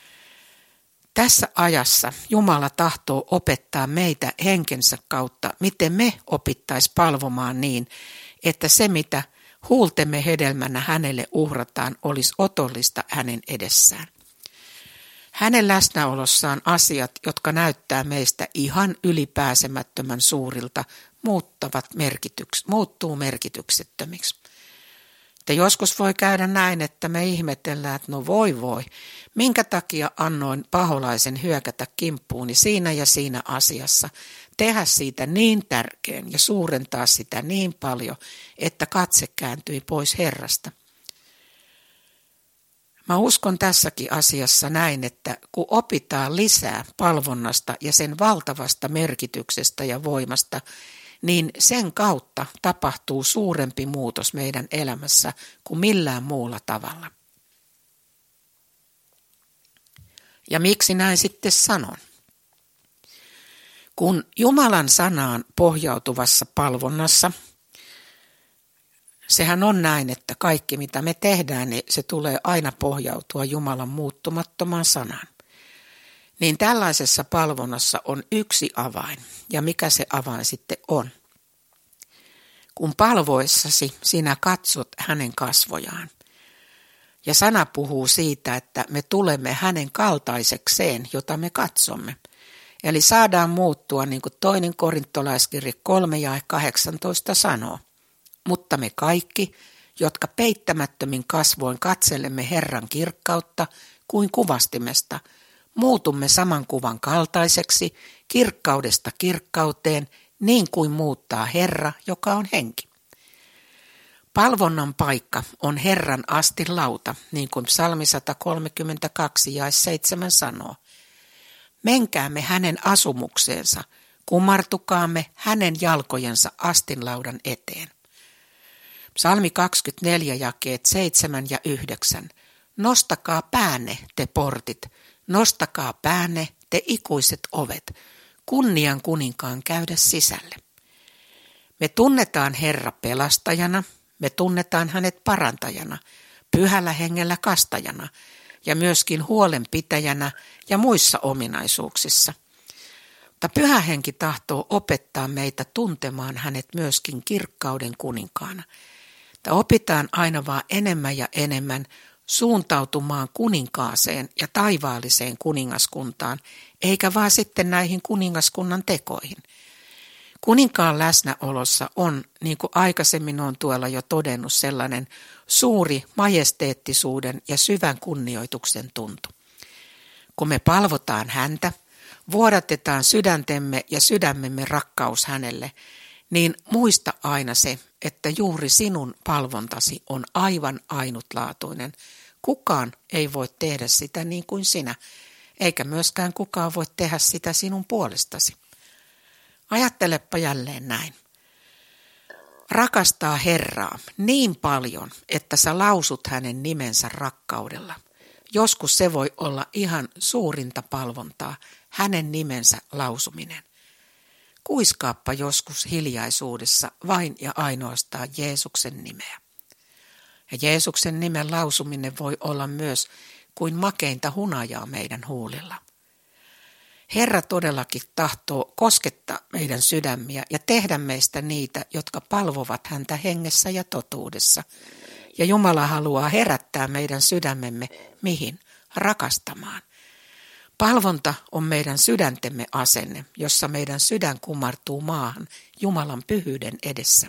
Tässä ajassa Jumala tahtoo opettaa meitä henkensä kautta, miten me opittais palvomaan niin, että se mitä huultemme hedelmänä hänelle uhrataan olisi otollista hänen edessään. Hänen läsnäolossaan asiat, jotka näyttää meistä ihan ylipääsemättömän suurilta, muuttavat merkityks, muuttuu merkityksettömiksi. Että joskus voi käydä näin, että me ihmetellään, että no voi voi, minkä takia annoin paholaisen hyökätä kimppuuni siinä ja siinä asiassa, tehdä siitä niin tärkeän ja suurentaa sitä niin paljon, että katse kääntyi pois Herrasta. Mä uskon tässäkin asiassa näin, että kun opitaan lisää palvonnasta ja sen valtavasta merkityksestä ja voimasta, niin sen kautta tapahtuu suurempi muutos meidän elämässä kuin millään muulla tavalla. Ja miksi näin sitten sanon? Kun Jumalan sanaan pohjautuvassa palvonnassa, sehän on näin, että kaikki mitä me tehdään, niin se tulee aina pohjautua Jumalan muuttumattomaan sanaan. Niin tällaisessa palvonnassa on yksi avain. Ja mikä se avain sitten on? Kun palvoissasi sinä katsot hänen kasvojaan. Ja sana puhuu siitä, että me tulemme hänen kaltaisekseen, jota me katsomme. Eli saadaan muuttua, niin kuin toinen korintolaiskirje kolme ja kahdeksantoista sanoo. Mutta me kaikki, jotka peittämättömin kasvoin katselemme Herran kirkkautta kuin kuvastimesta, muutumme saman kuvan kaltaiseksi kirkkaudesta kirkkauteen, niin kuin muuttaa Herra, joka on henki. Palvonnan paikka on Herran astin lauta, niin kuin psalmi sata kolmekymmentäkaksi jae seitsemän sanoo. Menkäämme hänen asumukseensa, kumartukaamme hänen jalkojensa astinlaudan eteen. Psalmi kaksikymmentäneljä jakeet seitsemän ja yhdeksän. Nostakaa päänne, te portit, nostakaa päänne, te ikuiset ovet, kunnian kuninkaan käydä sisälle. Me tunnetaan Herra pelastajana, Me tunnetaan hänet parantajana, pyhällä hengellä kastajana ja myöskin huolenpitäjänä ja muissa ominaisuuksissa. Mutta Pyhä Henki tahtoo opettaa meitä tuntemaan hänet myöskin kirkkauden kuninkaana. Että opitaan aina vaan enemmän ja enemmän suuntautumaan kuninkaaseen ja taivaalliseen kuningaskuntaan, eikä vaan sitten näihin kuningaskunnan tekoihin. Kuninkaan läsnäolossa on, niin kuin aikaisemmin on tuolla jo todennut, sellainen suuri majesteettisuuden ja syvän kunnioituksen tuntu. Kun me palvotaan häntä, vuodatetaan sydäntemme ja sydämemme rakkaus hänelle, niin muista aina se, että juuri sinun palvontasi on aivan ainutlaatuinen. Kukaan ei voi tehdä sitä niin kuin sinä, eikä myöskään kukaan voi tehdä sitä sinun puolestasi. Ajattelepa jälleen näin. Rakastaa Herraa niin paljon, että sä lausut hänen nimensä rakkaudella. Joskus se voi olla ihan suurinta palvontaa, hänen nimensä lausuminen. Kuiskaappa joskus hiljaisuudessa vain ja ainoastaan Jeesuksen nimeä. Ja Jeesuksen nimen lausuminen voi olla myös kuin makeinta hunajaa meidän huulilla. Herra todellakin tahtoo koskettaa meidän sydämiä ja tehdä meistä niitä, jotka palvovat häntä hengessä ja totuudessa. Ja Jumala haluaa herättää meidän sydämemme mihin? Rakastamaan. Palvonta on meidän sydäntemme asenne, jossa meidän sydän kumartuu maahan Jumalan pyhyyden edessä.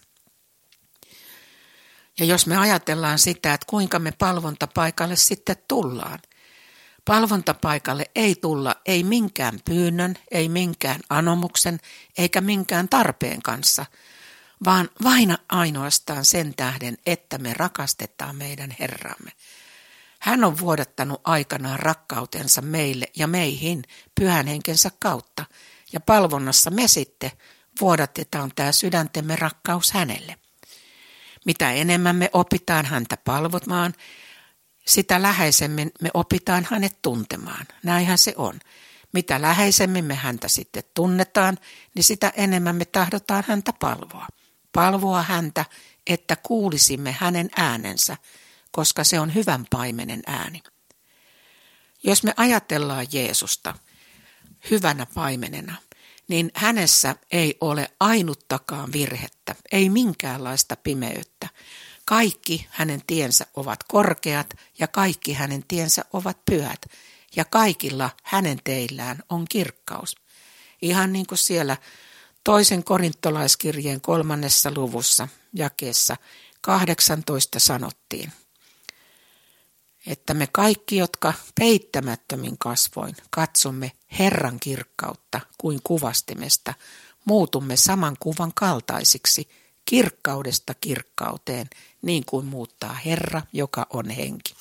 Ja jos me ajatellaan sitä, että kuinka me palvontapaikalle sitten tullaan. Palvontapaikalle ei tulla ei minkään pyynnön, ei minkään anomuksen eikä minkään tarpeen kanssa, vaan vain ainoastaan sen tähden, että me rakastetaan meidän Herramme. Hän on vuodattanut aikanaan rakkautensa meille ja meihin Pyhän Henkensä kautta, ja palvonnassa me sitten vuodatetaan tämä sydäntemme rakkaus hänelle. Mitä enemmän me opitaan häntä palvomaan, sitä läheisemmin me opitaan hänet tuntemaan. Näinhän se on. Mitä läheisemmin me häntä sitten tunnetaan, niin sitä enemmän me tahdotaan häntä palvoa. Palvoa häntä, että kuulisimme hänen äänensä, koska se on hyvän paimenen ääni. Jos me ajatellaan Jeesusta hyvänä paimenena, niin hänessä ei ole ainuttakaan virhettä, ei minkäänlaista pimeyttä. Kaikki hänen tiensä ovat korkeat ja kaikki hänen tiensä ovat pyhät ja kaikilla hänen teillään on kirkkaus. Ihan niin kuin siellä toisen korintolaiskirjeen kolmannessa luvussa jakeessa kahdeksantoista sanottiin, että me kaikki, jotka peittämättömin kasvoin katsomme Herran kirkkautta kuin kuvastimesta, muutumme saman kuvan kaltaisiksi kirkkaudesta kirkkauteen, niin kuin muuttaa Herra, joka on henki.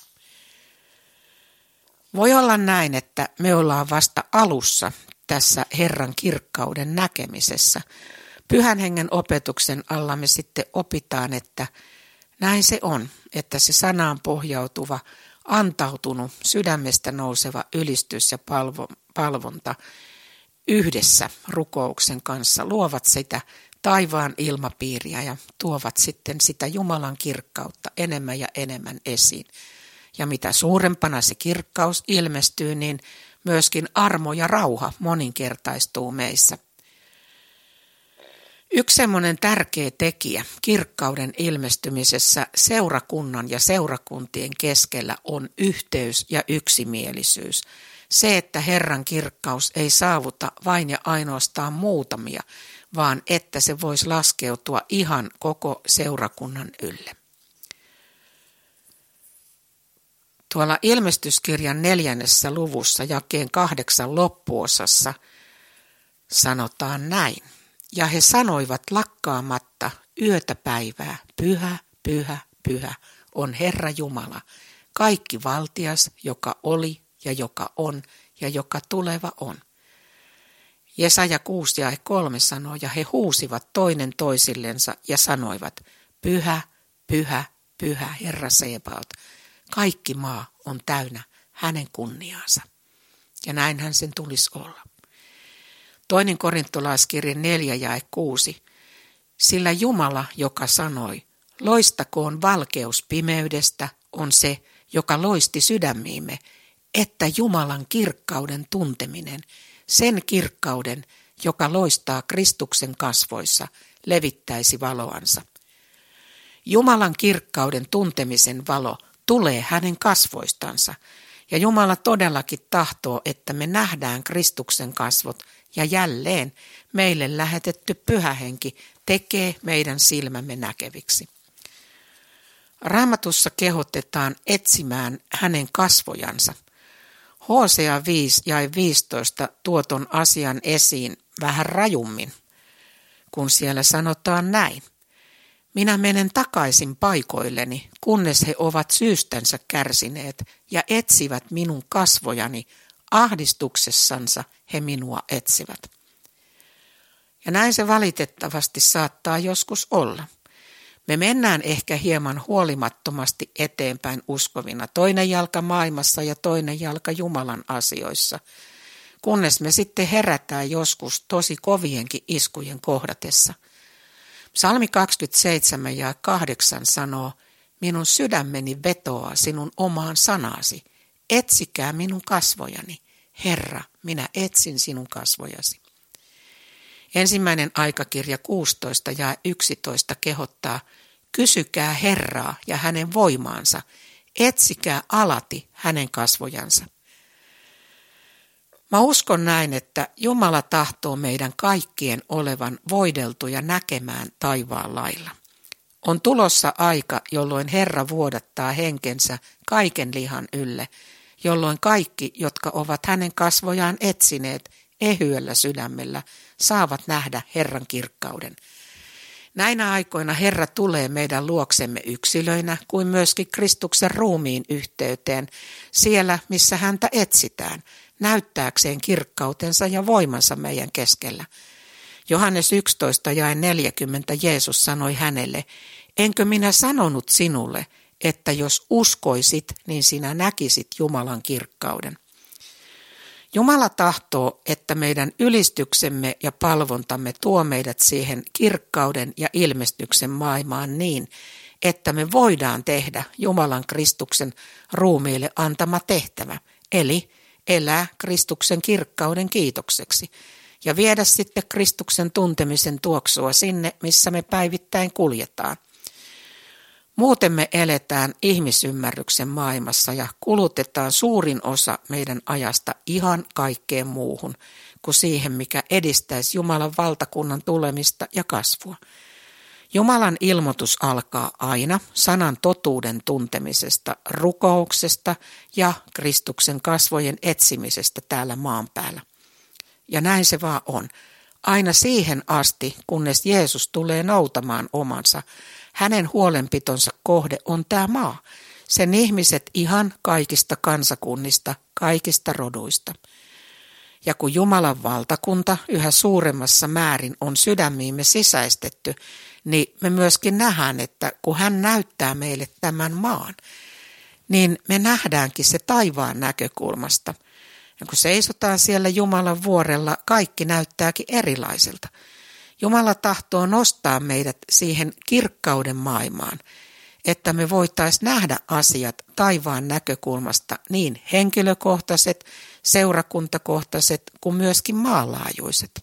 Voi olla näin, että me ollaan vasta alussa tässä Herran kirkkauden näkemisessä. Pyhän Hengen opetuksen alla me sitten opitaan, että näin se on, että se sanaan pohjautuva, antautunut, sydämestä nouseva ylistys ja palvo, palvonta yhdessä rukouksen kanssa luovat sitä taivaan ilmapiiriä ja tuovat sitten sitä Jumalan kirkkautta enemmän ja enemmän esiin. Ja mitä suurempana se kirkkaus ilmestyy, niin myöskin armo ja rauha moninkertaistuu meissä. Yksi semmoinen tärkeä tekijä kirkkauden ilmestymisessä seurakunnan ja seurakuntien keskellä on yhteys ja yksimielisyys. Se, että Herran kirkkaus ei saavuta vain ja ainoastaan muutamia, vaan että se voisi laskeutua ihan koko seurakunnan ylle. Tuolla ilmestyskirjan neljännessä luvussa jakeen kahdeksan loppuosassa sanotaan näin. Ja he sanoivat lakkaamatta yötä päivää, pyhä, pyhä, pyhä on Herra Jumala, kaikki valtias, joka oli ja joka on ja joka tuleva on. Jesaja kuusi jae kolme sanoo, ja he huusivat toinen toisillensa ja sanoivat, pyhä, pyhä, pyhä Herra Sebaot, kaikki maa on täynnä hänen kunniaansa. Ja näinhän sen tulisi olla. Toinen korintolaiskirje neljä jae kuusi. Sillä Jumala, joka sanoi, Loistakoon valkeus pimeydestä on se, joka loisti sydämiimme, että Jumalan kirkkauden tunteminen, sen kirkkauden, joka loistaa Kristuksen kasvoissa, levittäisi valoansa. Jumalan kirkkauden tuntemisen valo tulee hänen kasvoistansa, ja Jumala todellakin tahtoo, että me nähdään Kristuksen kasvot, ja jälleen meille lähetetty Pyhä Henki tekee meidän silmämme näkeviksi. Raamatussa kehotetaan etsimään hänen kasvojansa. Hosea viisi jae viisitoista tuo ton asian esiin vähän rajummin, kun siellä sanotaan näin. Minä menen takaisin paikoilleni, kunnes he ovat syystänsä kärsineet ja etsivät minun kasvojani, ahdistuksessansa he minua etsivät. Ja näin se valitettavasti saattaa joskus olla. Me mennään ehkä hieman huolimattomasti eteenpäin uskovina, toinen jalka maailmassa ja toinen jalka Jumalan asioissa, kunnes me sitten herätään joskus tosi kovienkin iskujen kohdatessa. Psalmi kaksikymmentäseitsemän ja kahdeksan sanoo, minun sydämeni vetoaa sinun omaan sanasi, etsikää minun kasvojani. Herra, minä etsin sinun kasvojasi. Ensimmäinen aikakirja kuusitoista ja yksitoista kehottaa, kysykää Herraa ja hänen voimaansa, etsikää alati hänen kasvojansa. Mä uskon näin, että Jumala tahtoo meidän kaikkien olevan voideltuja näkemään taivaan lailla. On tulossa aika, jolloin Herra vuodattaa henkensä kaiken lihan ylle, jolloin kaikki, jotka ovat hänen kasvojaan etsineet ehyellä sydämellä, saavat nähdä Herran kirkkauden. Näinä aikoina Herra tulee meidän luoksemme yksilöinä kuin myöskin Kristuksen ruumiin yhteyteen, siellä missä häntä etsitään, näyttääkseen kirkkautensa ja voimansa meidän keskellä. Johannes yksitoista jae neljäkymmentä Jeesus sanoi hänelle, enkö minä sanonut sinulle, että jos uskoisit, niin sinä näkisit Jumalan kirkkauden. Jumala tahtoo, että meidän ylistyksemme ja palvontamme tuo meidät siihen kirkkauden ja ilmestyksen maailmaan niin, että me voidaan tehdä Jumalan Kristuksen ruumiille antama tehtävä, eli elää Kristuksen kirkkauden kiitokseksi ja viedä sitten Kristuksen tuntemisen tuoksua sinne, missä me päivittäin kuljetaan. Muuten me eletään ihmisymmärryksen maailmassa ja kulutetaan suurin osa meidän ajasta ihan kaikkeen muuhun kuin siihen, mikä edistäisi Jumalan valtakunnan tulemista ja kasvua. Jumalan ilmoitus alkaa aina sanan totuuden tuntemisesta, rukouksesta ja Kristuksen kasvojen etsimisestä täällä maan päällä. Ja näin se vaan on. Aina siihen asti, kunnes Jeesus tulee noutamaan omansa, hänen huolenpitonsa kohde on tämä maa, sen ihmiset ihan kaikista kansakunnista, kaikista roduista. Ja kun Jumalan valtakunta yhä suuremmassa määrin on sydämiimme sisäistetty, niin me myöskin nähdään, että kun hän näyttää meille tämän maan, niin me nähdäänkin se taivaan näkökulmasta. Ja kun seisotaan siellä Jumalan vuorella, kaikki näyttääkin erilaiselta. Jumala tahtoo nostaa meidät siihen kirkkauden maailmaan, että me voitaisiin nähdä asiat taivaan näkökulmasta niin henkilökohtaiset, seurakuntakohtaiset kuin myöskin maanlaajuiset.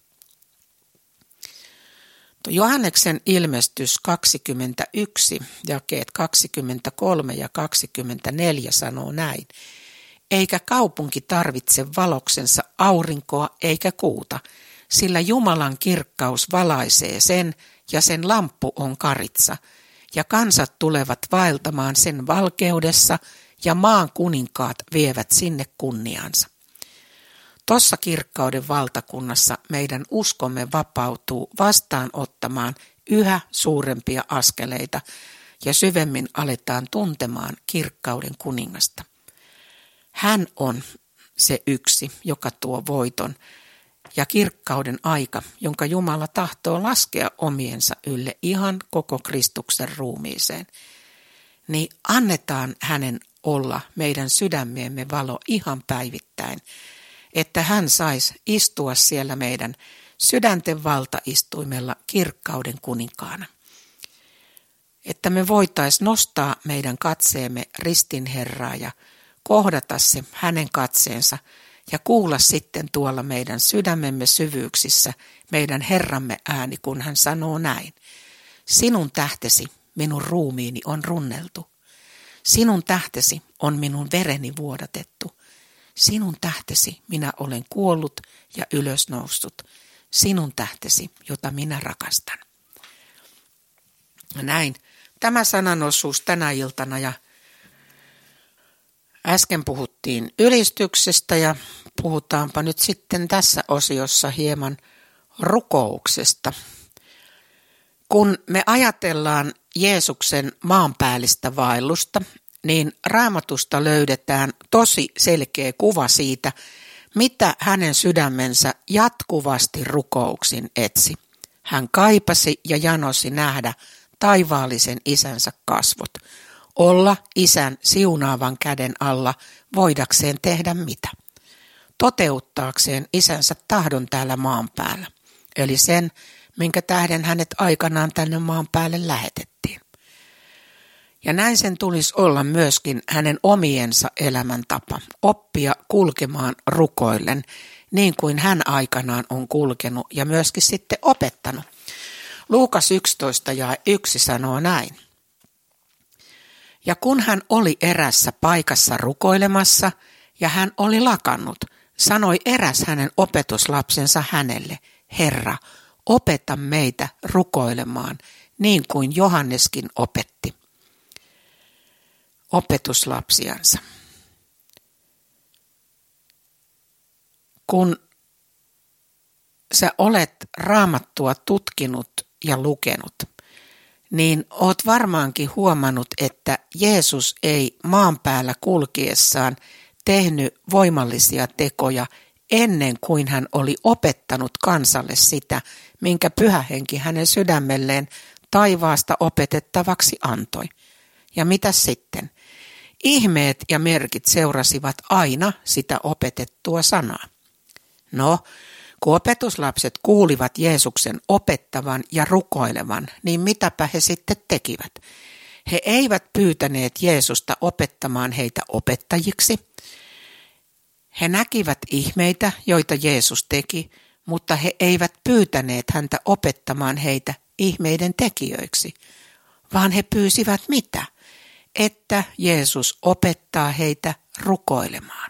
Johanneksen ilmestys kaksikymmentäyksi, jakeet kaksikymmentäkolme ja kaksikymmentäneljä sanoo näin. Eikä kaupunki tarvitse valoksensa aurinkoa eikä kuuta, sillä Jumalan kirkkaus valaisee sen ja sen lamppu on karitsa, ja kansat tulevat vaeltamaan sen valkeudessa ja maan kuninkaat vievät sinne kunniansa. Tossa kirkkauden valtakunnassa meidän uskomme vapautuu vastaanottamaan yhä suurempia askeleita ja syvemmin aletaan tuntemaan kirkkauden kuningasta. Hän on se yksi, joka tuo voiton ja kirkkauden aika, jonka Jumala tahtoo laskea omiensa ylle ihan koko Kristuksen ruumiiseen. Niin annetaan hänen olla meidän sydämiemme valo ihan päivittäin, että hän saisi istua siellä meidän sydänten valtaistuimella kirkkauden kuninkaana. että me voitaisiin nostaa meidän katseemme ristin Herraa ja kohdata se hänen katseensa ja kuulla sitten tuolla meidän sydämemme syvyyksissä meidän Herramme ääni, kun hän sanoo näin. Sinun tähtesi minun ruumiini on runneltu. Sinun tähtesi on minun vereni vuodatettu. Sinun tähtesi minä olen kuollut ja ylösnoussut. Sinun tähtesi, jota minä rakastan. Näin. Tämä sananosuus tänä iltana ja äsken puhuttiin ylistyksestä ja puhutaanpa nyt sitten tässä osiossa hieman rukouksesta. Kun me ajatellaan Jeesuksen maanpäällistä vaellusta, niin Raamatusta löydetään tosi selkeä kuva siitä, mitä hänen sydämensä jatkuvasti rukouksin etsi. Hän kaipasi ja janosi nähdä taivaallisen isänsä kasvot, olla isän siunaavan käden alla voidakseen tehdä mitä? Toteuttaakseen isänsä tahdon täällä maan päällä, eli sen, minkä tähden hänet aikanaan tänne maan päälle lähetettiin. Ja näin sen tulisi olla myöskin hänen omiensa elämäntapa, oppia kulkemaan rukoillen, niin kuin hän aikanaan on kulkenut ja myöskin sitten opettanut. Luukas yksitoista ja yksi sanoo näin. Ja kun hän oli erässä paikassa rukoilemassa ja hän oli lakannut, sanoi eräs hänen opetuslapsensa hänelle, Herra, opeta meitä rukoilemaan, niin kuin Johanneskin opetti opetuslapsiansa. Kun sä olet Raamattua tutkinut ja lukenut, niin oot varmaankin huomannut, että Jeesus ei maan päällä kulkiessaan tehnyt voimallisia tekoja ennen kuin hän oli opettanut kansalle sitä, minkä Pyhä Henki hänen sydämelleen taivaasta opetettavaksi antoi. Ja mitä sitten? Ihmeet ja merkit seurasivat aina sitä opetettua sanaa. No, kun opetuslapset kuulivat Jeesuksen opettavan ja rukoilevan, niin mitäpä he sitten tekivät? He eivät pyytäneet Jeesusta opettamaan heitä opettajiksi. He näkivät ihmeitä, joita Jeesus teki, mutta he eivät pyytäneet häntä opettamaan heitä ihmeiden tekijöiksi, vaan he pyysivät mitä? Että Jeesus opettaa heitä rukoilemaan.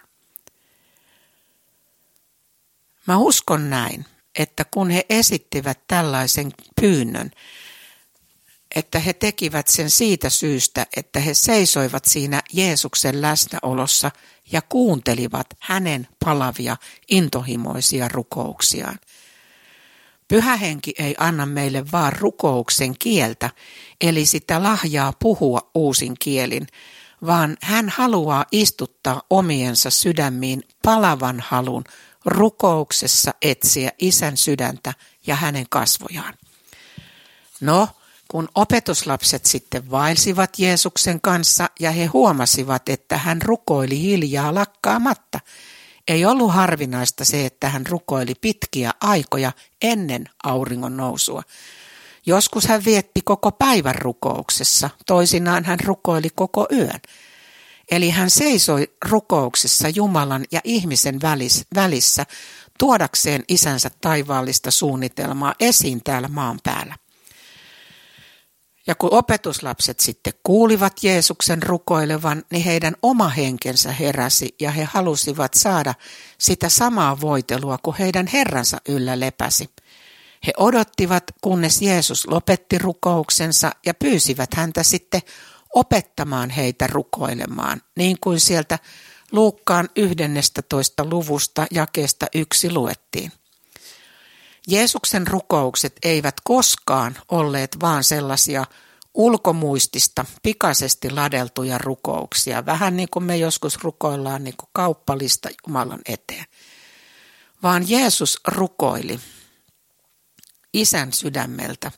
Mä uskon näin, että kun he esittivät tällaisen pyynnön, että he tekivät sen siitä syystä, että he seisoivat siinä Jeesuksen läsnäolossa ja kuuntelivat hänen palavia intohimoisia rukouksiaan. Pyhä Henki ei anna meille vaan rukouksen kieltä, eli sitä lahjaa puhua uusin kielin, vaan hän haluaa istuttaa omiensa sydämiin palavan halun rukouksessa etsiä isän sydäntä ja hänen kasvojaan. No, kun opetuslapset sitten vaelsivat Jeesuksen kanssa ja he huomasivat, että hän rukoili hiljaa lakkaamatta, ei ollut harvinaista se, että hän rukoili pitkiä aikoja ennen auringon nousua. Joskus hän vietti koko päivän rukouksessa, toisinaan hän rukoili koko yön. Eli hän seisoi rukouksessa Jumalan ja ihmisen välissä tuodakseen isänsä taivaallista suunnitelmaa esiin täällä maan päällä. Ja kun opetuslapset sitten kuulivat Jeesuksen rukoilevan, niin heidän oma henkensä heräsi ja he halusivat saada sitä samaa voitelua kuin heidän Herransa yllä lepäsi. He odottivat, kunnes Jeesus lopetti rukouksensa ja pyysivät häntä sitten opettamaan heitä rukoilemaan, niin kuin sieltä Luukkaan yhdennestätoista luvusta jakeesta yksi luettiin. Jeesuksen rukoukset eivät koskaan olleet vaan sellaisia ulkomuistista, pikaisesti ladeltuja rukouksia, vähän niin kuin me joskus rukoillaan niin kuin kauppalista Jumalan eteen, vaan Jeesus rukoili isän sydämeltä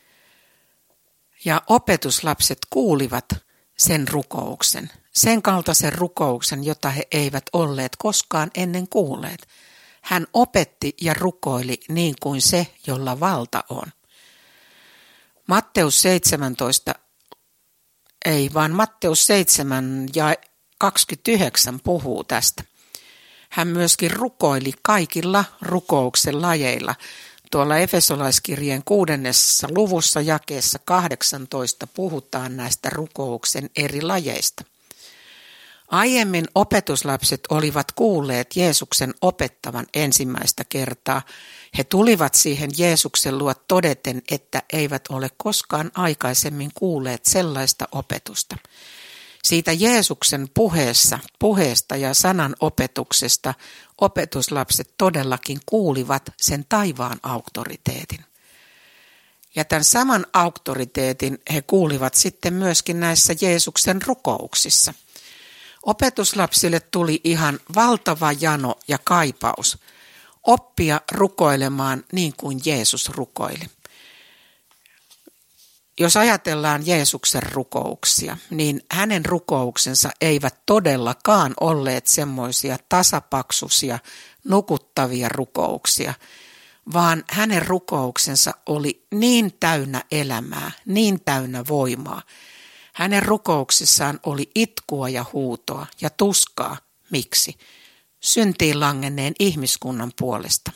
ja opetuslapset kuulivat sen rukouksen, sen kaltaisen rukouksen, jota he eivät olleet koskaan ennen kuulleet. Hän opetti ja rukoili niin kuin se, jolla valta on. Matteus seitsemäntoista ei, vaan Matteus seitsemän ja kaksikymmentäyhdeksän puhuu tästä. Hän myöskin rukoili kaikilla rukouksen lajeilla. Tuolla Efesolaiskirjeen kuudennessa luvussa jakeessa kahdeksantoista puhutaan näistä rukouksen eri lajeista. Aiemmin opetuslapset olivat kuulleet Jeesuksen opettavan ensimmäistä kertaa. He tulivat siihen Jeesuksen luo todeten, että eivät ole koskaan aikaisemmin kuulleet sellaista opetusta. Siitä Jeesuksen puheessa, puheesta ja sanan opetuksesta opetuslapset todellakin kuulivat sen taivaan auktoriteetin. Ja tämän saman auktoriteetin he kuulivat sitten myöskin näissä Jeesuksen rukouksissa. Opetuslapsille tuli ihan valtava jano ja kaipaus oppia rukoilemaan niin kuin Jeesus rukoili. Jos ajatellaan Jeesuksen rukouksia, niin hänen rukouksensa eivät todellakaan olleet semmoisia tasapaksuisia, nukuttavia rukouksia, vaan hänen rukouksensa oli niin täynnä elämää, niin täynnä voimaa. Hänen rukouksissaan oli itkua ja huutoa ja tuskaa. Miksi? Syntiin langenneen ihmiskunnan puolesta.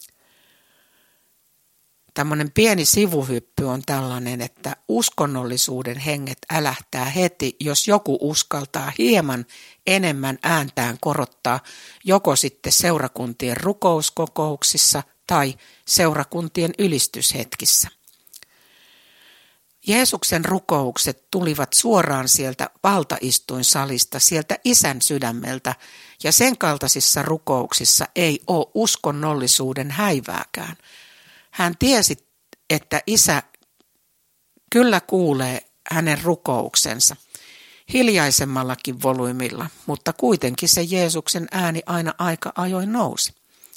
Tällainen pieni sivuhyppy on tällainen, että uskonnollisuuden henget älähtää heti, jos joku uskaltaa hieman enemmän ääntään korottaa joko sitten seurakuntien rukouskokouksissa tai seurakuntien ylistyshetkissä. Jeesuksen rukoukset tulivat suoraan sieltä valtaistuinsalista, sieltä Isän sydämeltä, ja sen kaltaisissa rukouksissa ei ole uskonnollisuuden häivääkään. Hän tiesi, että Isä kyllä kuulee hänen rukouksensa hiljaisemmallakin volyymilla, mutta kuitenkin se Jeesuksen ääni aina aika ajoin nousi.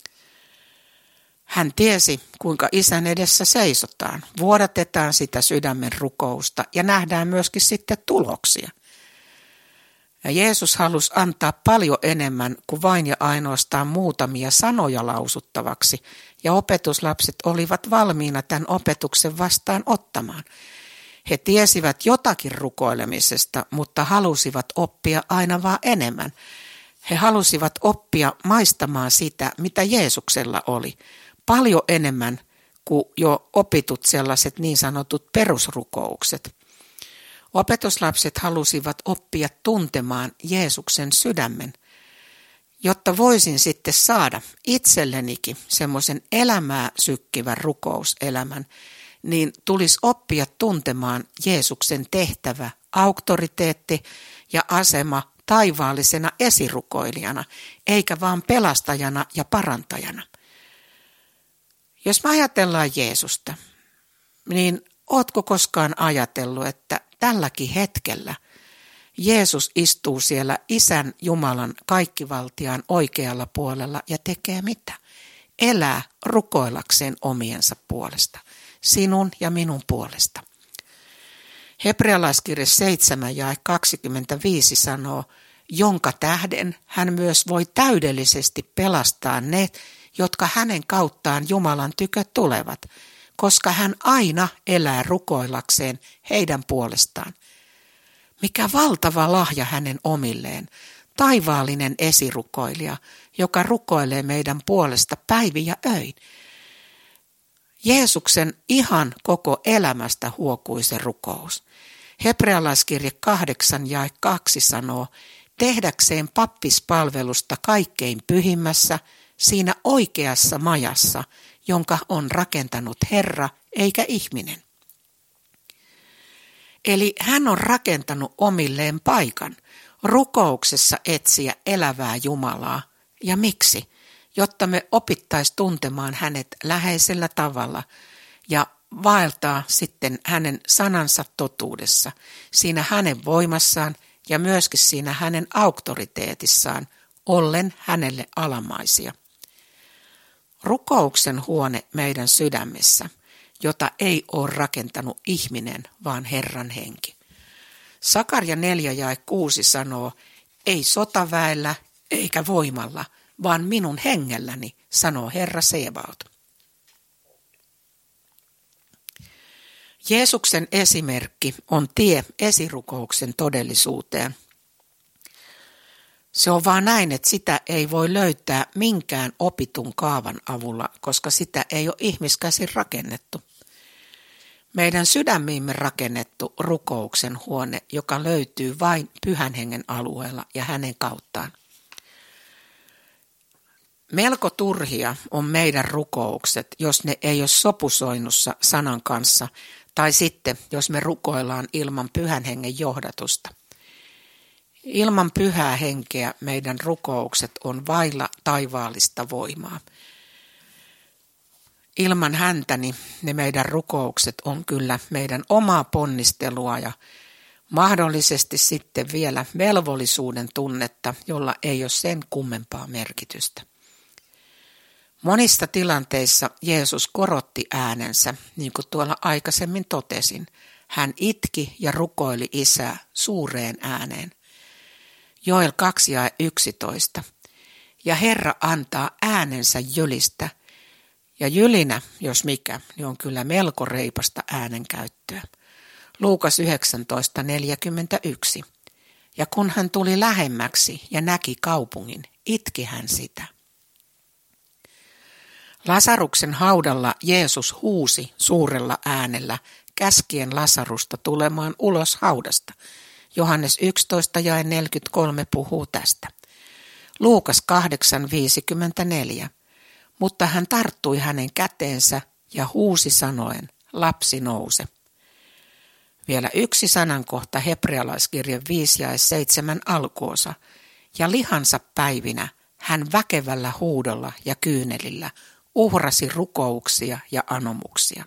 Hän tiesi, kuinka Isän edessä seisotaan, vuodatetaan sitä sydämen rukousta ja nähdään myöskin sitten tuloksia. Ja Jeesus halusi antaa paljon enemmän kuin vain ja ainoastaan muutamia sanoja lausuttavaksi, ja opetuslapset olivat valmiina tämän opetuksen vastaan ottamaan. He tiesivät jotakin rukoilemisesta, mutta halusivat oppia aina vaan enemmän. He halusivat oppia maistamaan sitä, mitä Jeesuksella oli, paljon enemmän kuin jo opitut sellaiset niin sanotut perusrukoukset. Opetuslapset halusivat oppia tuntemaan Jeesuksen sydämen, jotta voisin sitten saada itsellenikin semmoisen elämää sykkivän rukouselämän, niin tulisi oppia tuntemaan Jeesuksen tehtävä, auktoriteetti ja asema taivaallisena esirukoilijana, eikä vaan pelastajana ja parantajana. Jos me ajatellaan Jeesusta, niin ootko koskaan ajatellut, että tälläkin hetkellä Jeesus istuu siellä Isän Jumalan kaikkivaltiaan oikealla puolella ja tekee mitä? Elää rukoillakseen omiensa puolesta, sinun ja minun puolesta. Hebrealaiskirje seitsemän jae kaksikymmentäviisi sanoo, jonka tähden hän myös voi täydellisesti pelastaa ne, jotka hänen kauttaan Jumalan tykö tulevat, koska hän aina elää rukoillakseen heidän puolestaan. Mikä valtava lahja hänen omilleen, taivaallinen esirukoilija, joka rukoilee meidän puolesta päivin ja öin. Jeesuksen ihan koko elämästä huokui se rukous. Hebrealaiskirje kahdeksan jae kaksi sanoo, tehdäkseen pappispalvelusta kaikkein pyhimmässä, siinä oikeassa majassa, jonka on rakentanut Herra eikä ihminen. Eli hän on rakentanut omilleen paikan, rukouksessa etsiä elävää Jumalaa. Ja miksi? Jotta me opittaisiin tuntemaan hänet läheisellä tavalla ja vaeltaa sitten hänen sanansa totuudessa, siinä hänen voimassaan ja myöskin siinä hänen auktoriteetissaan, ollen hänelle alamaisia. Rukouksen huone meidän sydämessä, jota ei ole rakentanut ihminen, vaan Herran henki. Sakarja neljä jae kuusi sanoo, ei sotaväellä eikä voimalla, vaan minun hengelläni, sanoo Herra Sebaot. Jeesuksen esimerkki on tie esirukouksen todellisuuteen. Se on vaan näin, että sitä ei voi löytää minkään opitun kaavan avulla, koska sitä ei ole ihmiskäsin rakennettu. Meidän sydämiimme rakennettu rukouksen huone, joka löytyy vain Pyhän Hengen alueella ja hänen kauttaan. Melko turhia on meidän rukoukset, jos ne ei ole sopusoinnussa sanan kanssa, tai sitten jos me rukoillaan ilman Pyhän Hengen johdatusta. Ilman Pyhää Henkeä meidän rukoukset on vailla taivaallista voimaa. Ilman häntäni ne meidän rukoukset on kyllä meidän omaa ponnistelua ja mahdollisesti sitten vielä velvollisuuden tunnetta, jolla ei ole sen kummempaa merkitystä. Monissa tilanteissa Jeesus korotti äänensä, niin kuin tuolla aikaisemmin totesin. Hän itki ja rukoili Isää suureen ääneen. Joel kaksi ja yksitoista. Ja Herra antaa äänensä jylistä. Ja jylinä, jos mikä, niin on kyllä melko reipasta äänenkäyttöä. Luukas yhdeksäntoista neljäkymmentäyksi. Ja kun hän tuli lähemmäksi ja näki kaupungin, itki hän sitä. Lasaruksen haudalla Jeesus huusi suurella äänellä, käskien Lasarusta tulemaan ulos haudasta. Johannes yksitoista jae neljäkymmentäkolme puhuu tästä. Luukas kahdeksan viisikymmentäneljä. Mutta hän tarttui hänen käteensä ja huusi sanoen, lapsi nouse. Vielä yksi sanankohta hebrealaiskirjan viisi jae seitsemän alkuosa. Ja lihansa päivinä hän väkevällä huudolla ja kyynelillä uhrasi rukouksia ja anomuksia.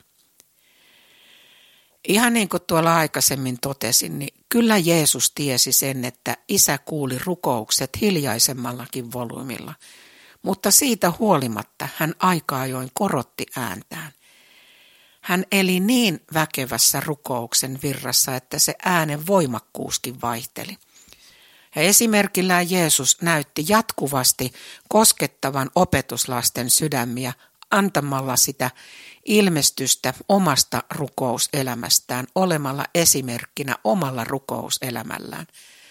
Ihan niin kuin tuolla aikaisemmin totesin, niin kyllä Jeesus tiesi sen, että Isä kuuli rukoukset hiljaisemmallakin volyymilla, mutta siitä huolimatta hän aika ajoin korotti ääntään. Hän eli niin väkevässä rukouksen virrassa, että se äänen voimakkuuskin vaihteli. Ja esimerkillään Jeesus näytti jatkuvasti koskettavan opetuslasten sydämiä antamalla sitä ilmestystä omasta rukouselämästään olemalla esimerkkinä omalla rukouselämällään.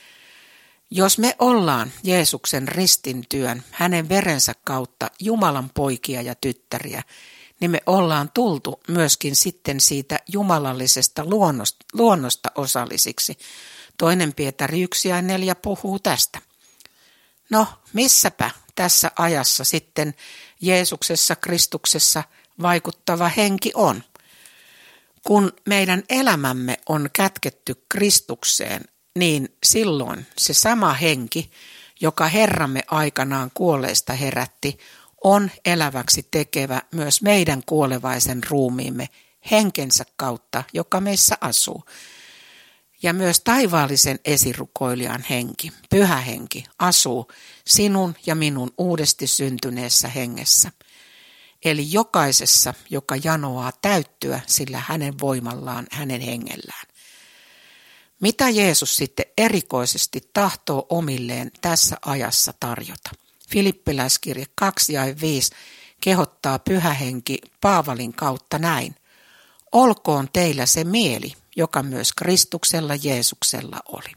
Jos me ollaan Jeesuksen ristintyön, hänen verensä kautta Jumalan poikia ja tyttäriä, niin me ollaan tultu myöskin sitten siitä jumalallisesta luonnosta, luonnosta osallisiksi. Toinen Pietari yksi ja neljä puhuu tästä. No, missäpä tässä ajassa sitten Jeesuksessa Kristuksessa vaikuttava henki on? Kun meidän elämämme on kätketty Kristukseen, niin silloin se sama henki, joka Herramme aikanaan kuolleista herätti, on eläväksi tekevä myös meidän kuolevaisen ruumiimme henkensä kautta, joka meissä asuu. Ja myös taivaallisen esirukoilijan henki, pyhä henki, asuu sinun ja minun uudesti syntyneessä hengessä. Eli jokaisessa, joka janoaa täyttyä sillä hänen voimallaan, hänen hengellään. Mitä Jeesus sitten erikoisesti tahtoo omilleen tässä ajassa tarjota? Filippiläiskirje kaksi ja viisi kehottaa pyhä henki Paavalin kautta näin. Olkoon teillä se mieli, joka myös Kristuksella Jeesuksella oli.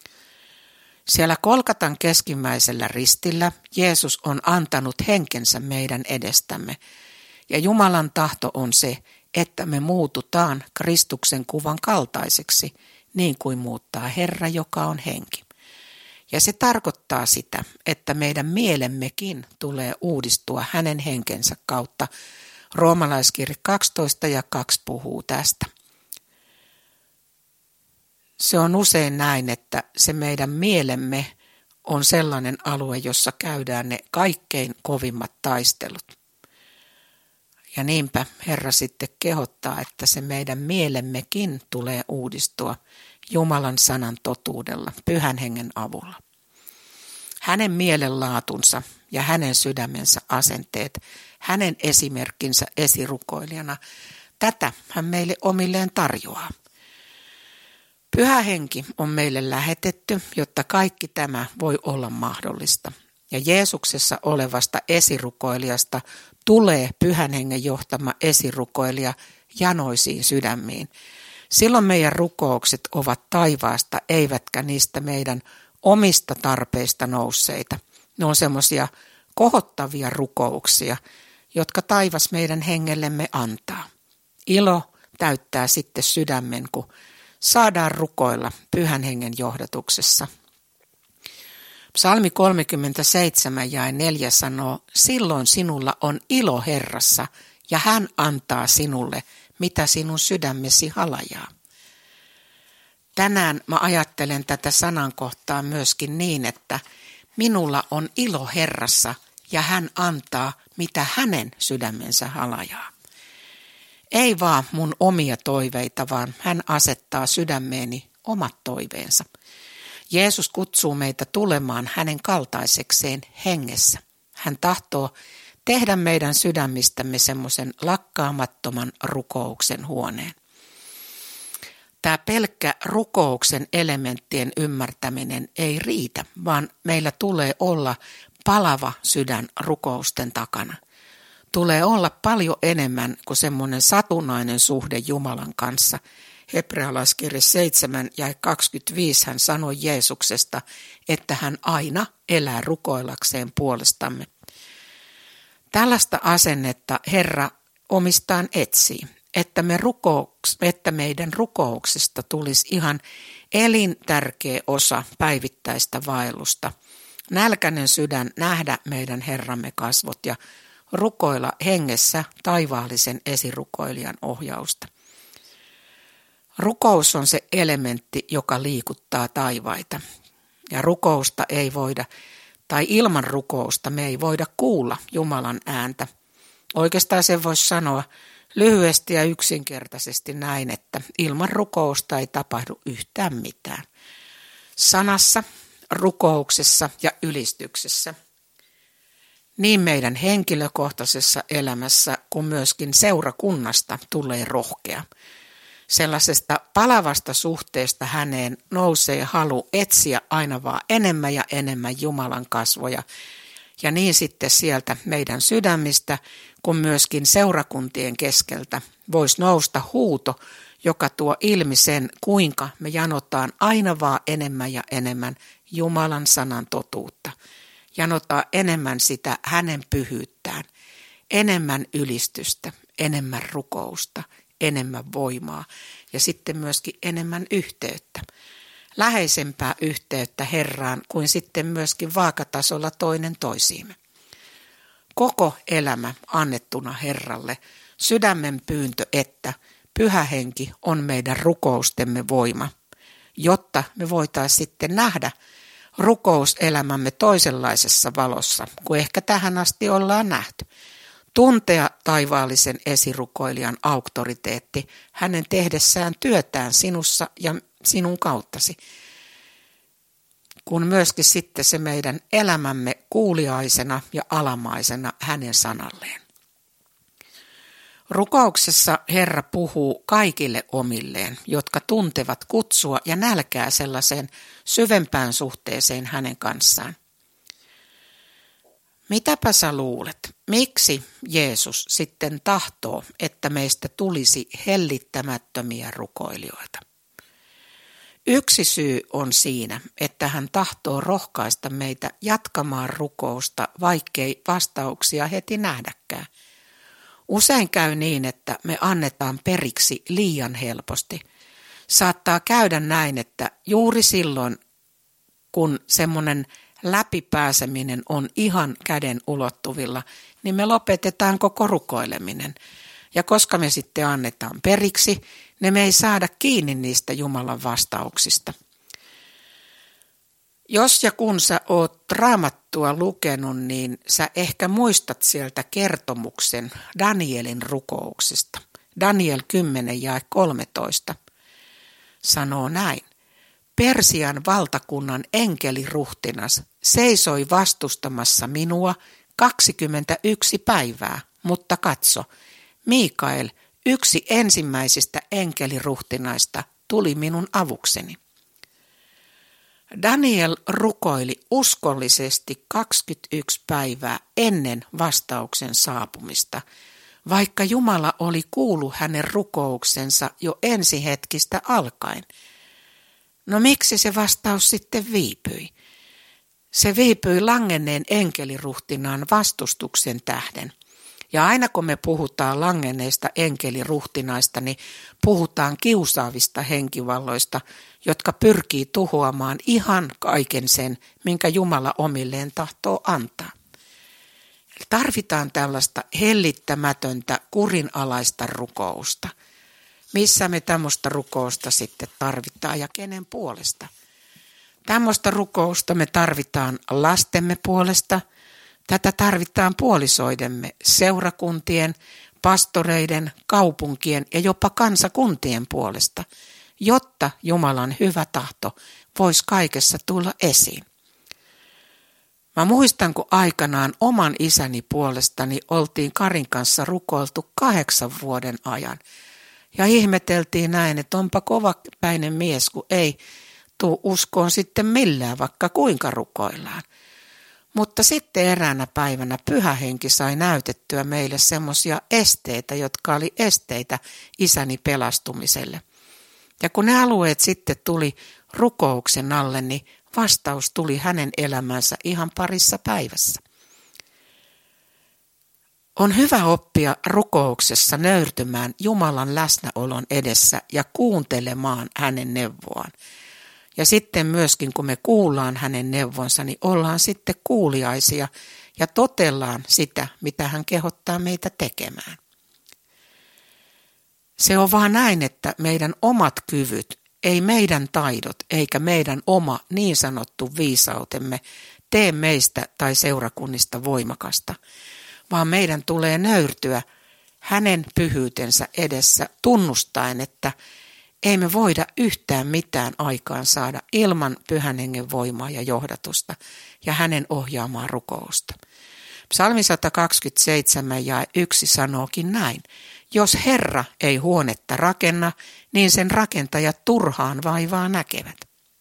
Siellä Kolkatan keskimmäisellä ristillä Jeesus on antanut henkensä meidän edestämme, ja Jumalan tahto on se, että me muututaan Kristuksen kuvan kaltaiseksi, niin kuin muuttaa Herra, joka on henki. Ja se tarkoittaa sitä, että meidän mielemmekin tulee uudistua hänen henkensä kautta. Roomalaiskirje kaksitoista ja kaksi puhuu tästä. Se on usein näin, että se meidän mielemme on sellainen alue, jossa käydään ne kaikkein kovimmat taistelut. Ja niinpä Herra sitten kehottaa, että se meidän mielemmekin tulee uudistua Jumalan sanan totuudella, Pyhän Hengen avulla. Hänen mielenlaatunsa ja hänen sydämensä asenteet, hänen esimerkkinsä esirukoilijana, tätä hän meille omilleen tarjoaa. Pyhä Henki on meille lähetetty, jotta kaikki tämä voi olla mahdollista. Ja Jeesuksessa olevasta esirukoilijasta tulee Pyhän Hengen johtama esirukoilija janoisiin sydämiin. Silloin meidän rukoukset ovat taivaasta, eivätkä niistä meidän omista tarpeista nousseita. Ne on semmoisia kohottavia rukouksia, jotka taivas meidän hengellemme antaa. Ilo täyttää sitten sydämen, kun saadaan rukoilla Pyhän Hengen johdatuksessa. Psalmi kolmekymmentäseitsemän jae neljä sanoo, silloin sinulla on ilo Herrassa, ja hän antaa sinulle, mitä sinun sydämesi halajaa. Tänään mä ajattelen tätä sanankohtaa myöskin niin, että minulla on ilo Herrassa, ja hän antaa, mitä hänen sydämensä halajaa. Ei vaan mun omia toiveita, vaan hän asettaa sydämeeni omat toiveensa. Jeesus kutsuu meitä tulemaan hänen kaltaisekseen hengessä. Hän tahtoo tehdä meidän sydämistämme semmoisen lakkaamattoman rukouksen huoneen. Tämä pelkkä rukouksen elementtien ymmärtäminen ei riitä, vaan meillä tulee olla palava sydän rukousten takana. Tulee olla paljon enemmän kuin semmoinen satunnainen suhde Jumalan kanssa. Hebrealaiskirja seitsemän ja kaksikymmentäviisi hän sanoi Jeesuksesta, että hän aina elää rukoillakseen puolestamme. Tällaista asennetta Herra omistaan etsii, että, me rukouks, että meidän rukouksesta tulisi ihan elintärkeä osa päivittäistä vaellusta. Nälkäinen sydän nähdä meidän Herramme kasvot ja rukoilla hengessä taivaallisen esirukoilijan ohjausta. Rukous on se elementti, joka liikuttaa taivaita. Ja rukousta ei voida, tai ilman rukousta me ei voida kuulla Jumalan ääntä. Oikeastaan sen voisi sanoa lyhyesti ja yksinkertaisesti näin, että ilman rukousta ei tapahdu yhtään mitään. Sanassa, rukouksessa ja ylistyksessä. Niin meidän henkilökohtaisessa elämässä kuin myöskin seurakunnasta tulee rohkea. Sellaisesta palavasta suhteesta häneen nousee halu etsiä aina vaan enemmän ja enemmän Jumalan kasvoja. Ja niin sitten sieltä meidän sydämistä, kuin myöskin seurakuntien keskeltä, voisi nousta huuto, joka tuo ilmi sen, kuinka me janotaan aina vaan enemmän ja enemmän Jumalan sanan totuutta. Janotaan enemmän sitä hänen pyhyyttään, enemmän ylistystä, enemmän rukousta, enemmän voimaa ja sitten myöskin enemmän yhteyttä. Läheisempää yhteyttä Herraan kuin sitten myöskin vaakatasolla toinen toisiimme. Koko elämä annettuna Herralle, sydämen pyyntö, että Pyhä Henki on meidän rukoustemme voima, jotta me voitaisiin sitten nähdä rukouselämämme toisenlaisessa valossa, kuin ehkä tähän asti ollaan nähty. Tuntea taivaallisen esirukoilijan auktoriteetti hänen tehdessään työtään sinussa ja sinun kauttasi, kun myöskin sitten se meidän elämämme kuuliaisena ja alamaisena hänen sanalleen. Rukouksessa Herra puhuu kaikille omilleen, jotka tuntevat kutsua ja nälkää sellaiseen syvempään suhteeseen hänen kanssaan. Mitäpä sä luulet, miksi Jeesus sitten tahtoo, että meistä tulisi hellittämättömiä rukoilijoita? Yksi syy on siinä, että hän tahtoo rohkaista meitä jatkamaan rukousta, vaikkei vastauksia heti nähdäkään. Usein käy niin, että me annetaan periksi liian helposti. Saattaa käydä näin, että juuri silloin, kun semmoinen läpipääseminen on ihan käden ulottuvilla, niin me lopetetaan koko rukoileminen. Ja koska me sitten annetaan periksi, niin me ei saada kiinni niistä Jumalan vastauksista. Jos ja kun sä oot Raamattua lukenut, niin sä ehkä muistat sieltä kertomuksen Danielin rukouksesta. Daniel kymmenen jae kolmetoista sanoo näin. Persian valtakunnan enkeliruhtinas seisoi vastustamassa minua kaksikymmentäyksi päivää, mutta katso, Mikael, yksi ensimmäisistä enkeliruhtinaista, tuli minun avukseni. Daniel rukoili uskollisesti kaksikymmentäyksi päivää ennen vastauksen saapumista. vaikka Jumala oli kuullut hänen rukouksensa jo ensihetkistä alkaen. No miksi se vastaus sitten viipyi? Se viipyi langenneen enkeliruhtinaan vastustuksen tähden. Ja aina kun me puhutaan langenneista enkeliruhtinaista, niin puhutaan kiusaavista henkivalloista, jotka pyrkii tuhoamaan ihan kaiken sen, minkä Jumala omilleen tahtoo antaa. Tarvitaan tällaista hellittämätöntä, kurinalaista rukousta. Missä me tämmöistä rukousta sitten tarvitaan ja kenen puolesta? Tämmöistä rukousta me tarvitaan lastemme puolesta. Tätä tarvitaan puolisoidemme, seurakuntien, pastoreiden, kaupunkien ja jopa kansakuntien puolesta, jotta Jumalan hyvä tahto voisi kaikessa tulla esiin. Mä muistan, kun aikanaan oman isäni puolestani oltiin Karin kanssa rukoiltu kahdeksan vuoden ajan. Ja ihmeteltiin näin, että onpa kovapäinen mies, kun ei tuu uskoon sitten millään, vaikka kuinka rukoillaan. Mutta sitten eräänä päivänä Pyhä Henki sai näytettyä meille semmoisia esteitä, jotka oli esteitä isäni pelastumiselle. Ja kun ne alueet sitten tuli rukouksen alle, niin vastaus tuli hänen elämänsä ihan parissa päivässä. On hyvä oppia rukouksessa nöyrtymään Jumalan läsnäolon edessä ja kuuntelemaan hänen neuvoaan. Ja sitten myöskin kun me kuullaan hänen neuvonsa, niin ollaan sitten kuuliaisia ja totellaan sitä, mitä hän kehottaa meitä tekemään. Se on vaan näin, että meidän omat kyvyt, ei meidän taidot eikä meidän oma niin sanottu viisautemme tee meistä tai seurakunnista voimakasta, vaan meidän tulee nöyrtyä hänen pyhyytensä edessä tunnustaen, että ei me voida yhtään mitään aikaan saada ilman Pyhän Hengen voimaa ja johdatusta ja hänen ohjaamaa rukousta. Psalmi sata kaksikymmentäseitsemän ja yksi sanookin näin. Jos Herra ei huonetta rakenna, niin sen rakentajat turhaan vaivaa näkevät.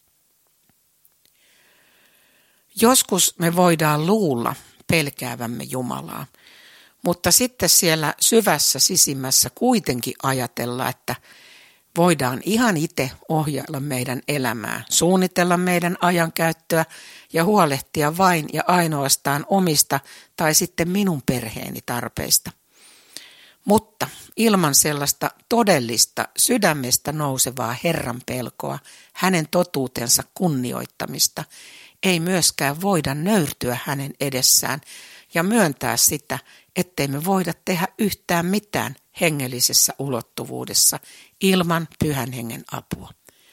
Joskus me voidaan luulla pelkäävämme Jumalaa, mutta sitten siellä syvässä sisimmässä kuitenkin ajatella, että voidaan ihan itse ohjailla meidän elämää, suunnitella meidän ajankäyttöä ja huolehtia vain ja ainoastaan omista tai sitten minun perheeni tarpeista. Mutta ilman sellaista todellista sydämestä nousevaa Herran pelkoa, hänen totuutensa kunnioittamista, ei myöskään voida nöyrtyä hänen edessään ja myöntää sitä, ettei me voida tehdä yhtään mitään hengellisessä ulottuvuudessa ilman Pyhän Hengen apua.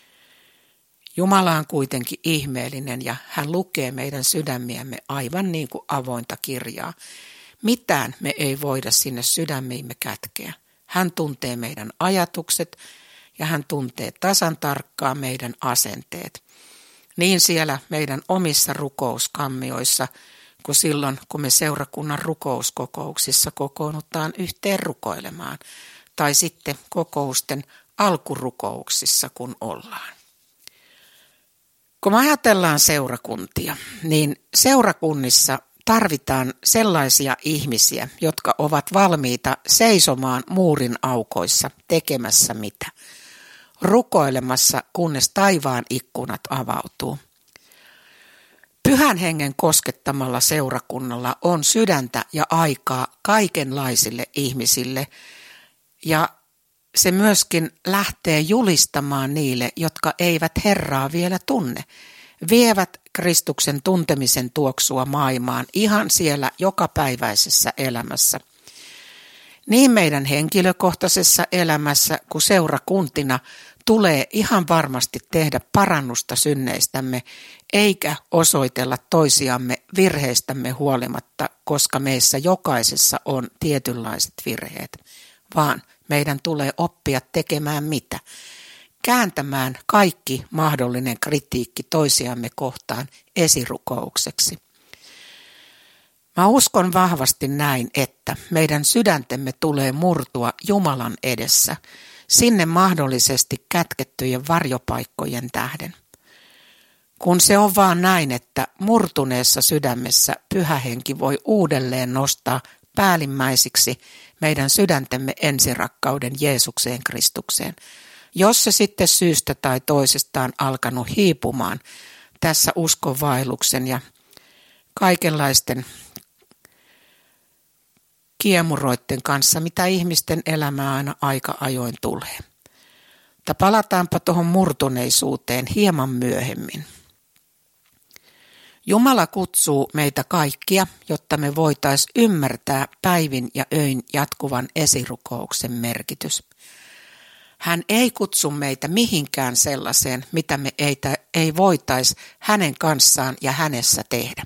Jumala on kuitenkin ihmeellinen ja hän lukee meidän sydämiämme aivan niin kuin avointa kirjaa. Mitään me ei voida sinne sydämiimme kätkeä. Hän tuntee meidän ajatukset ja hän tuntee tasan tarkkaan meidän asenteet. Niin siellä meidän omissa rukouskammioissa, kuin silloin kun me seurakunnan rukouskokouksissa kokoonnutaan yhteen rukoilemaan, tai sitten kokousten alkurukouksissa kun ollaan. Kun me ajatellaan seurakuntia, niin seurakunnissa tarvitaan sellaisia ihmisiä, jotka ovat valmiita seisomaan muurin aukoissa tekemässä mitä. Rukoilemassa, kunnes taivaan ikkunat avautuu. Pyhän Hengen koskettamalla seurakunnalla on sydäntä ja aikaa kaikenlaisille ihmisille ja se myöskin lähtee julistamaan niille, jotka eivät Herraa vielä tunne. Vievät Kristuksen tuntemisen tuoksua maailmaan ihan siellä jokapäiväisessä elämässä. Niin meidän henkilökohtaisessa elämässä kuin seurakuntina tulee ihan varmasti tehdä parannusta synneistämme, eikä osoitella toisiamme virheistämme huolimatta, koska meissä jokaisessa on tietynlaiset virheet, vaan meidän tulee oppia tekemään mitä? Kääntämään kaikki mahdollinen kritiikki toisiamme kohtaan esirukoukseksi. Mä uskon vahvasti näin, että meidän sydäntemme tulee murtua Jumalan edessä, sinne mahdollisesti kätkettyjen varjopaikkojen tähden. Kun se on vaan näin, että murtuneessa sydämessä Pyhä Henki voi uudelleen nostaa päällimmäisiksi meidän sydäntemme ensirakkauden Jeesukseen Kristukseen. Jos se sitten syystä tai toisesta on alkanut hiipumaan tässä uskonvaelluksen ja kaikenlaisten kiemuroitten kanssa, mitä ihmisten elämään aina aika ajoin tulee. Mutta palataanpa tuohon murtuneisuuteen hieman myöhemmin. Jumala kutsuu meitä kaikkia, jotta me voitaisiin ymmärtää päivin ja öin jatkuvan esirukouksen merkitys. Hän ei kutsu meitä mihinkään sellaiseen, mitä me ei, ei voitaisi hänen kanssaan ja hänessä tehdä.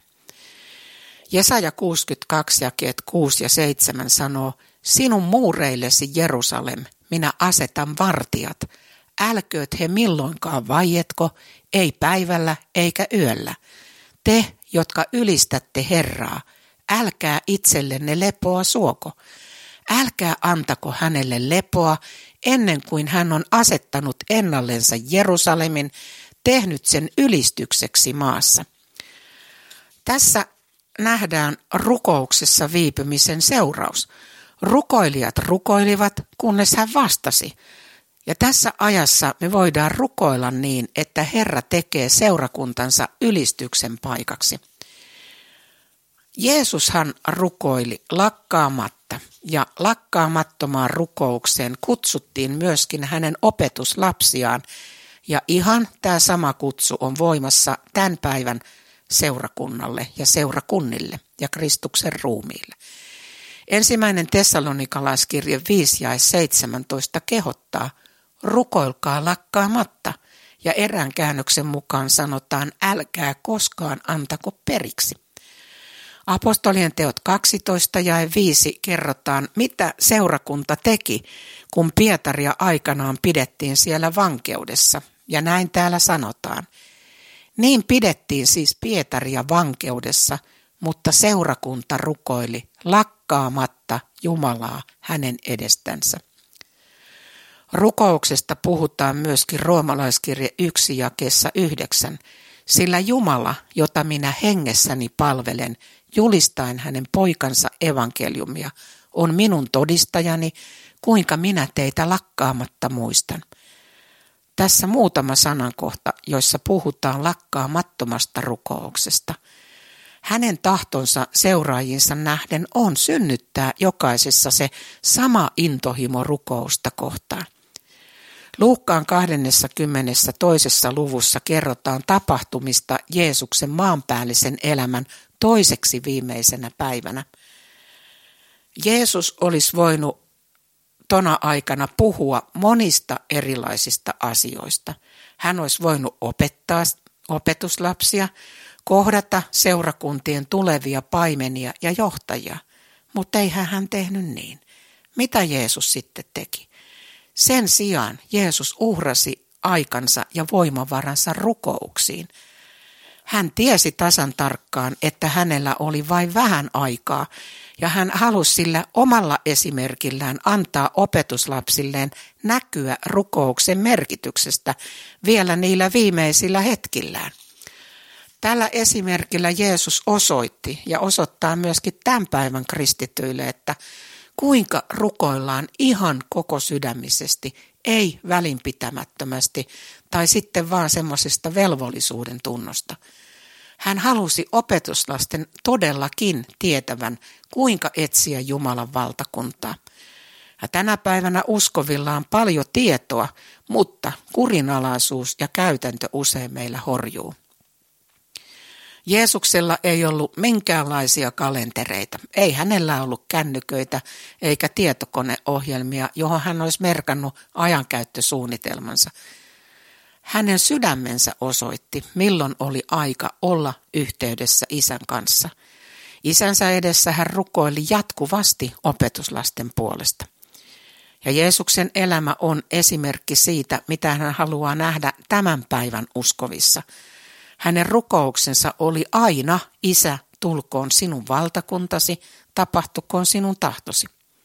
Jesaja kuusikymmentäkaksi jakeet kuusi ja seitsemän sanoo, sinun muureillesi Jerusalem, minä asetan vartijat. Älkööt he milloinkaan vaietko, ei päivällä eikä yöllä. Te, jotka ylistätte Herraa, älkää itsellenne lepoa suoko. Älkää antako hänelle lepoa ennen kuin hän on asettanut ennallensa Jerusalemin, tehnyt sen ylistykseksi maassa. Tässä nähdään rukouksessa viipymisen seuraus. Rukoilijat rukoilivat, kunnes hän vastasi. Ja tässä ajassa me voidaan rukoilla niin, että Herra tekee seurakuntansa ylistyksen paikaksi. Jeesushan rukoili lakkaamatta ja lakkaamattomaan rukoukseen kutsuttiin myöskin hänen opetuslapsiaan. Ja ihan tämä sama kutsu on voimassa tämän päivän seurakunnalle ja seurakunnille ja Kristuksen ruumiille. Ensimmäinen Tessalonikalaiskirje viisi jae seitsemäntoista kehottaa, rukoilkaa lakkaamatta, ja erään käännöksen mukaan sanotaan, älkää koskaan antako periksi. Apostolien teot kaksitoista jae viisi kerrotaan, mitä seurakunta teki, kun Pietaria aikanaan pidettiin siellä vankeudessa, ja näin täällä sanotaan. Niin pidettiin siis Pietaria vankeudessa, mutta seurakunta rukoili lakkaamatta Jumalaa hänen edestänsä. Rukouksesta puhutaan myöskin roomalaiskirje yksi jakeessa yhdeksän, sillä Jumala, jota minä hengessäni palvelen, julistaen hänen poikansa evankeliumia, on minun todistajani, kuinka minä teitä lakkaamatta muistan. Tässä muutama sanankohta, joissa puhutaan lakkaamattomasta rukouksesta. Hänen tahtonsa seuraajinsa nähden on synnyttää jokaisessa se sama intohimo rukousta kohtaan. Luukkaan kahdeskymmenes toisessa luvussa kerrotaan tapahtumista Jeesuksen maanpäällisen elämän toiseksi viimeisenä päivänä. Jeesus olisi voinut tona aikana puhua monista erilaisista asioista. Hän olisi voinut opettaa opetuslapsia, kohdata seurakuntien tulevia paimenia ja johtajia, mutta eihän hän tehnyt niin. Mitä Jeesus sitten teki? Sen sijaan Jeesus uhrasi aikansa ja voimavaransa rukouksiin. Hän tiesi tasan tarkkaan, että hänellä oli vain vähän aikaa, ja hän halusi sillä omalla esimerkillään antaa opetuslapsilleen näkyä rukouksen merkityksestä vielä niillä viimeisillä hetkillään. Tällä esimerkillä Jeesus osoitti ja osoittaa myöskin tämän päivän kristityille, että kuinka rukoillaan ihan koko sydämisesti, ei välinpitämättömästi tai sitten vaan semmoisesta velvollisuuden tunnosta. Hän halusi opetuslasten todellakin tietävän, kuinka etsiä Jumalan valtakuntaa. Ja tänä päivänä uskovilla on paljon tietoa, mutta kurinalaisuus ja käytäntö usein meillä horjuu. Jeesuksella ei ollut minkäänlaisia kalentereita. Ei hänellä ollut kännyköitä eikä tietokoneohjelmia, johon hän olisi merkannut ajankäyttösuunnitelmansa. Hänen sydämensä osoitti, milloin oli aika olla yhteydessä isän kanssa. Isänsä edessä hän rukoili jatkuvasti opetuslasten puolesta. Ja Jeesuksen elämä on esimerkki siitä, mitä hän haluaa nähdä tämän päivän uskovissa. Hänen rukouksensa oli aina, Isä, tulkoon sinun valtakuntasi, tapahtukoon sinun tahtosi.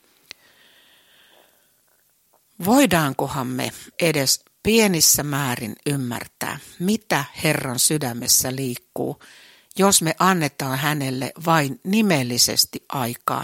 Voidaankohan me edes pienissä määrin ymmärtää, mitä Herran sydämessä liikkuu, jos me annetaan hänelle vain nimellisesti aikaa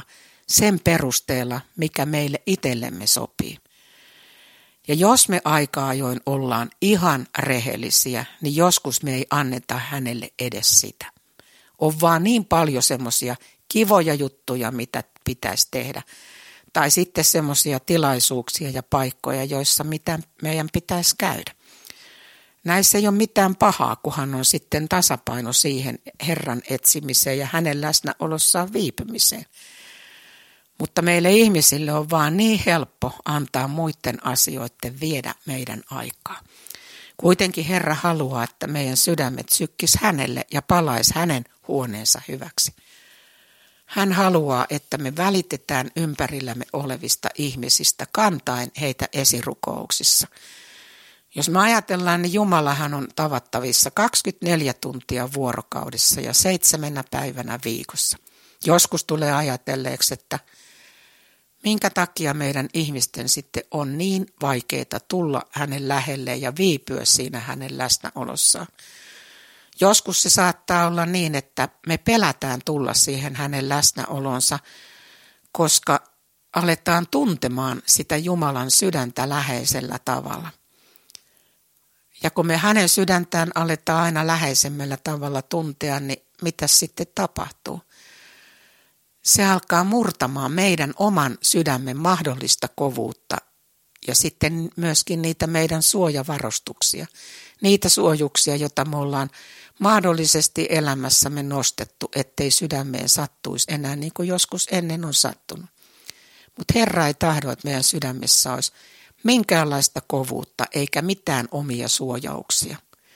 sen perusteella, mikä meille itsellemme sopii. Ja jos me aika ajoin ollaan ihan rehellisiä, niin joskus me ei anneta hänelle edes sitä. On vaan niin paljon semmoisia kivoja juttuja, mitä pitäisi tehdä. Tai sitten semmoisia tilaisuuksia ja paikkoja, joissa mitä meidän pitäisi käydä. Näissä ei ole mitään pahaa, kunhan on sitten tasapaino siihen Herran etsimiseen ja hänen läsnäolossaan viipymiseen. Mutta meille ihmisille on vaan niin helppo antaa muiden asioiden viedä meidän aikaa. Kuitenkin Herra haluaa, että meidän sydämet sykkis hänelle ja palais hänen huoneensa hyväksi. Hän haluaa, että me välitetään ympärillämme olevista ihmisistä kantaen heitä esirukouksissa. Jos me ajatellaan, niin Jumalahan on tavattavissa kaksikymmentäneljä tuntia vuorokaudessa ja seitsemänä päivänä viikossa. Joskus tulee ajatelleeksi, että minkä takia meidän ihmisten sitten on niin vaikeaa tulla hänen lähelleen ja viipyä siinä hänen läsnäolossaan. Joskus se saattaa olla niin, että me pelätään tulla siihen hänen läsnäolonsa, koska aletaan tuntemaan sitä Jumalan sydäntä läheisellä tavalla. Ja kun me hänen sydäntään aletaan aina läheisemmällä tavalla tuntea, niin mitä sitten tapahtuu? Se alkaa murtamaan meidän oman sydämen mahdollista kovuutta ja sitten myöskin niitä meidän suojavarustuksia, niitä suojuksia, joita me ollaan mahdollisesti elämässämme nostettu, ettei sydämeen sattuisi enää niin kuin joskus ennen on sattunut. Mutta Herra ei tahdo, että meidän sydämessä olisi minkäänlaista kovuutta eikä mitään omia suojauksia.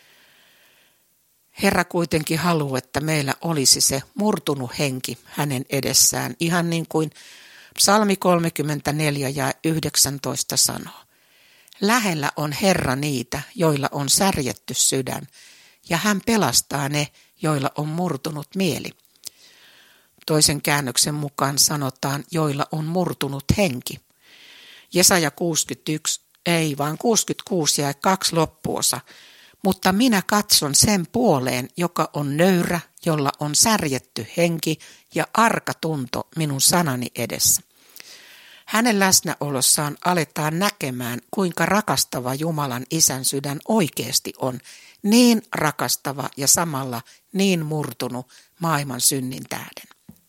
Herra kuitenkin haluaa, että meillä olisi se murtunut henki hänen edessään, ihan niin kuin Psalmi kolmekymmentäneljä ja yhdeksäntoista sanoo. Lähellä on Herra niitä, joilla on särjetty sydän, ja hän pelastaa ne, joilla on murtunut mieli. Toisen käännöksen mukaan sanotaan, joilla on murtunut henki. Jesaja kuusikymmentäyksi, ei vaan kuusikymmentäkuusi ja kaksi loppuosa. Mutta minä katson sen puoleen, joka on nöyrä, jolla on särjetty henki ja arka tunto minun sanani edessä. Hänen läsnäolossaan aletaan näkemään, kuinka rakastava Jumalan Isän sydän oikeasti on, niin rakastava ja samalla niin murtunut maailman synnin tähden.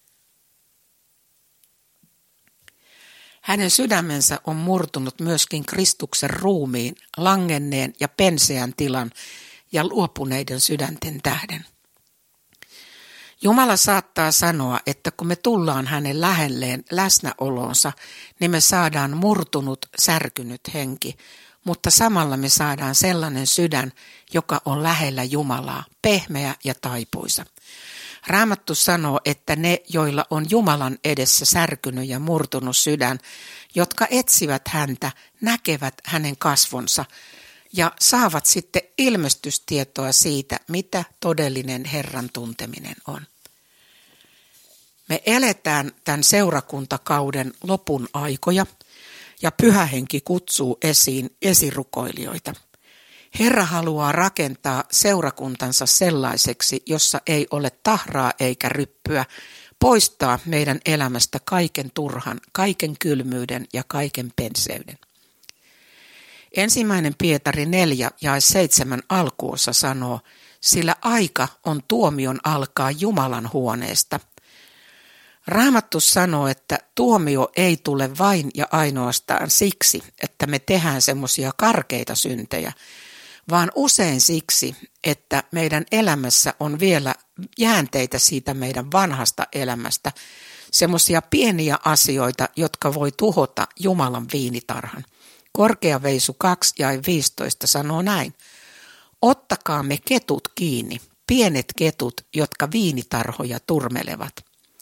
Hänen sydämensä on murtunut myöskin Kristuksen ruumiin, langenneen ja penseän tilan ja luopuneiden sydänten tähden. Jumala saattaa sanoa, että kun me tullaan hänen lähelleen läsnäoloonsa, niin me saadaan murtunut, särkynyt henki, mutta samalla me saadaan sellainen sydän, joka on lähellä Jumalaa, pehmeä ja taipuisa. Raamattu sanoo, että ne, joilla on Jumalan edessä särkynyt ja murtunut sydän, jotka etsivät häntä, näkevät hänen kasvonsa ja saavat sitten ilmestystietoa siitä, mitä todellinen Herran tunteminen on. Me eletään tämän seurakuntakauden lopun aikoja ja Pyhä Henki kutsuu esiin esirukoilijoita. Herra haluaa rakentaa seurakuntansa sellaiseksi, jossa ei ole tahraa eikä ryppyä, poistaa meidän elämästä kaiken turhan, kaiken kylmyyden ja kaiken penseyden. Ensimmäinen Pietari neljä ja seitsemän alkuosa sanoo, sillä aika on tuomion alkaa Jumalan huoneesta. Raamattu sanoo, että tuomio ei tule vain ja ainoastaan siksi, että me tehdään semmoisia karkeita syntejä, vaan usein siksi, että meidän elämässä on vielä jäänteitä siitä meidän vanhasta elämästä, semmoisia pieniä asioita, jotka voi tuhota Jumalan viinitarhan. Korkeaveisu kaksi ja viisitoista sanoo näin, ottakaamme ketut kiinni, pienet ketut, jotka viinitarhoja turmelevat.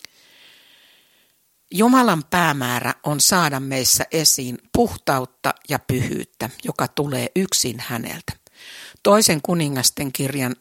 Jumalan päämäärä on saada meissä esiin puhtautta ja pyhyyttä, joka tulee yksin häneltä. Toisen kuningasten kirjan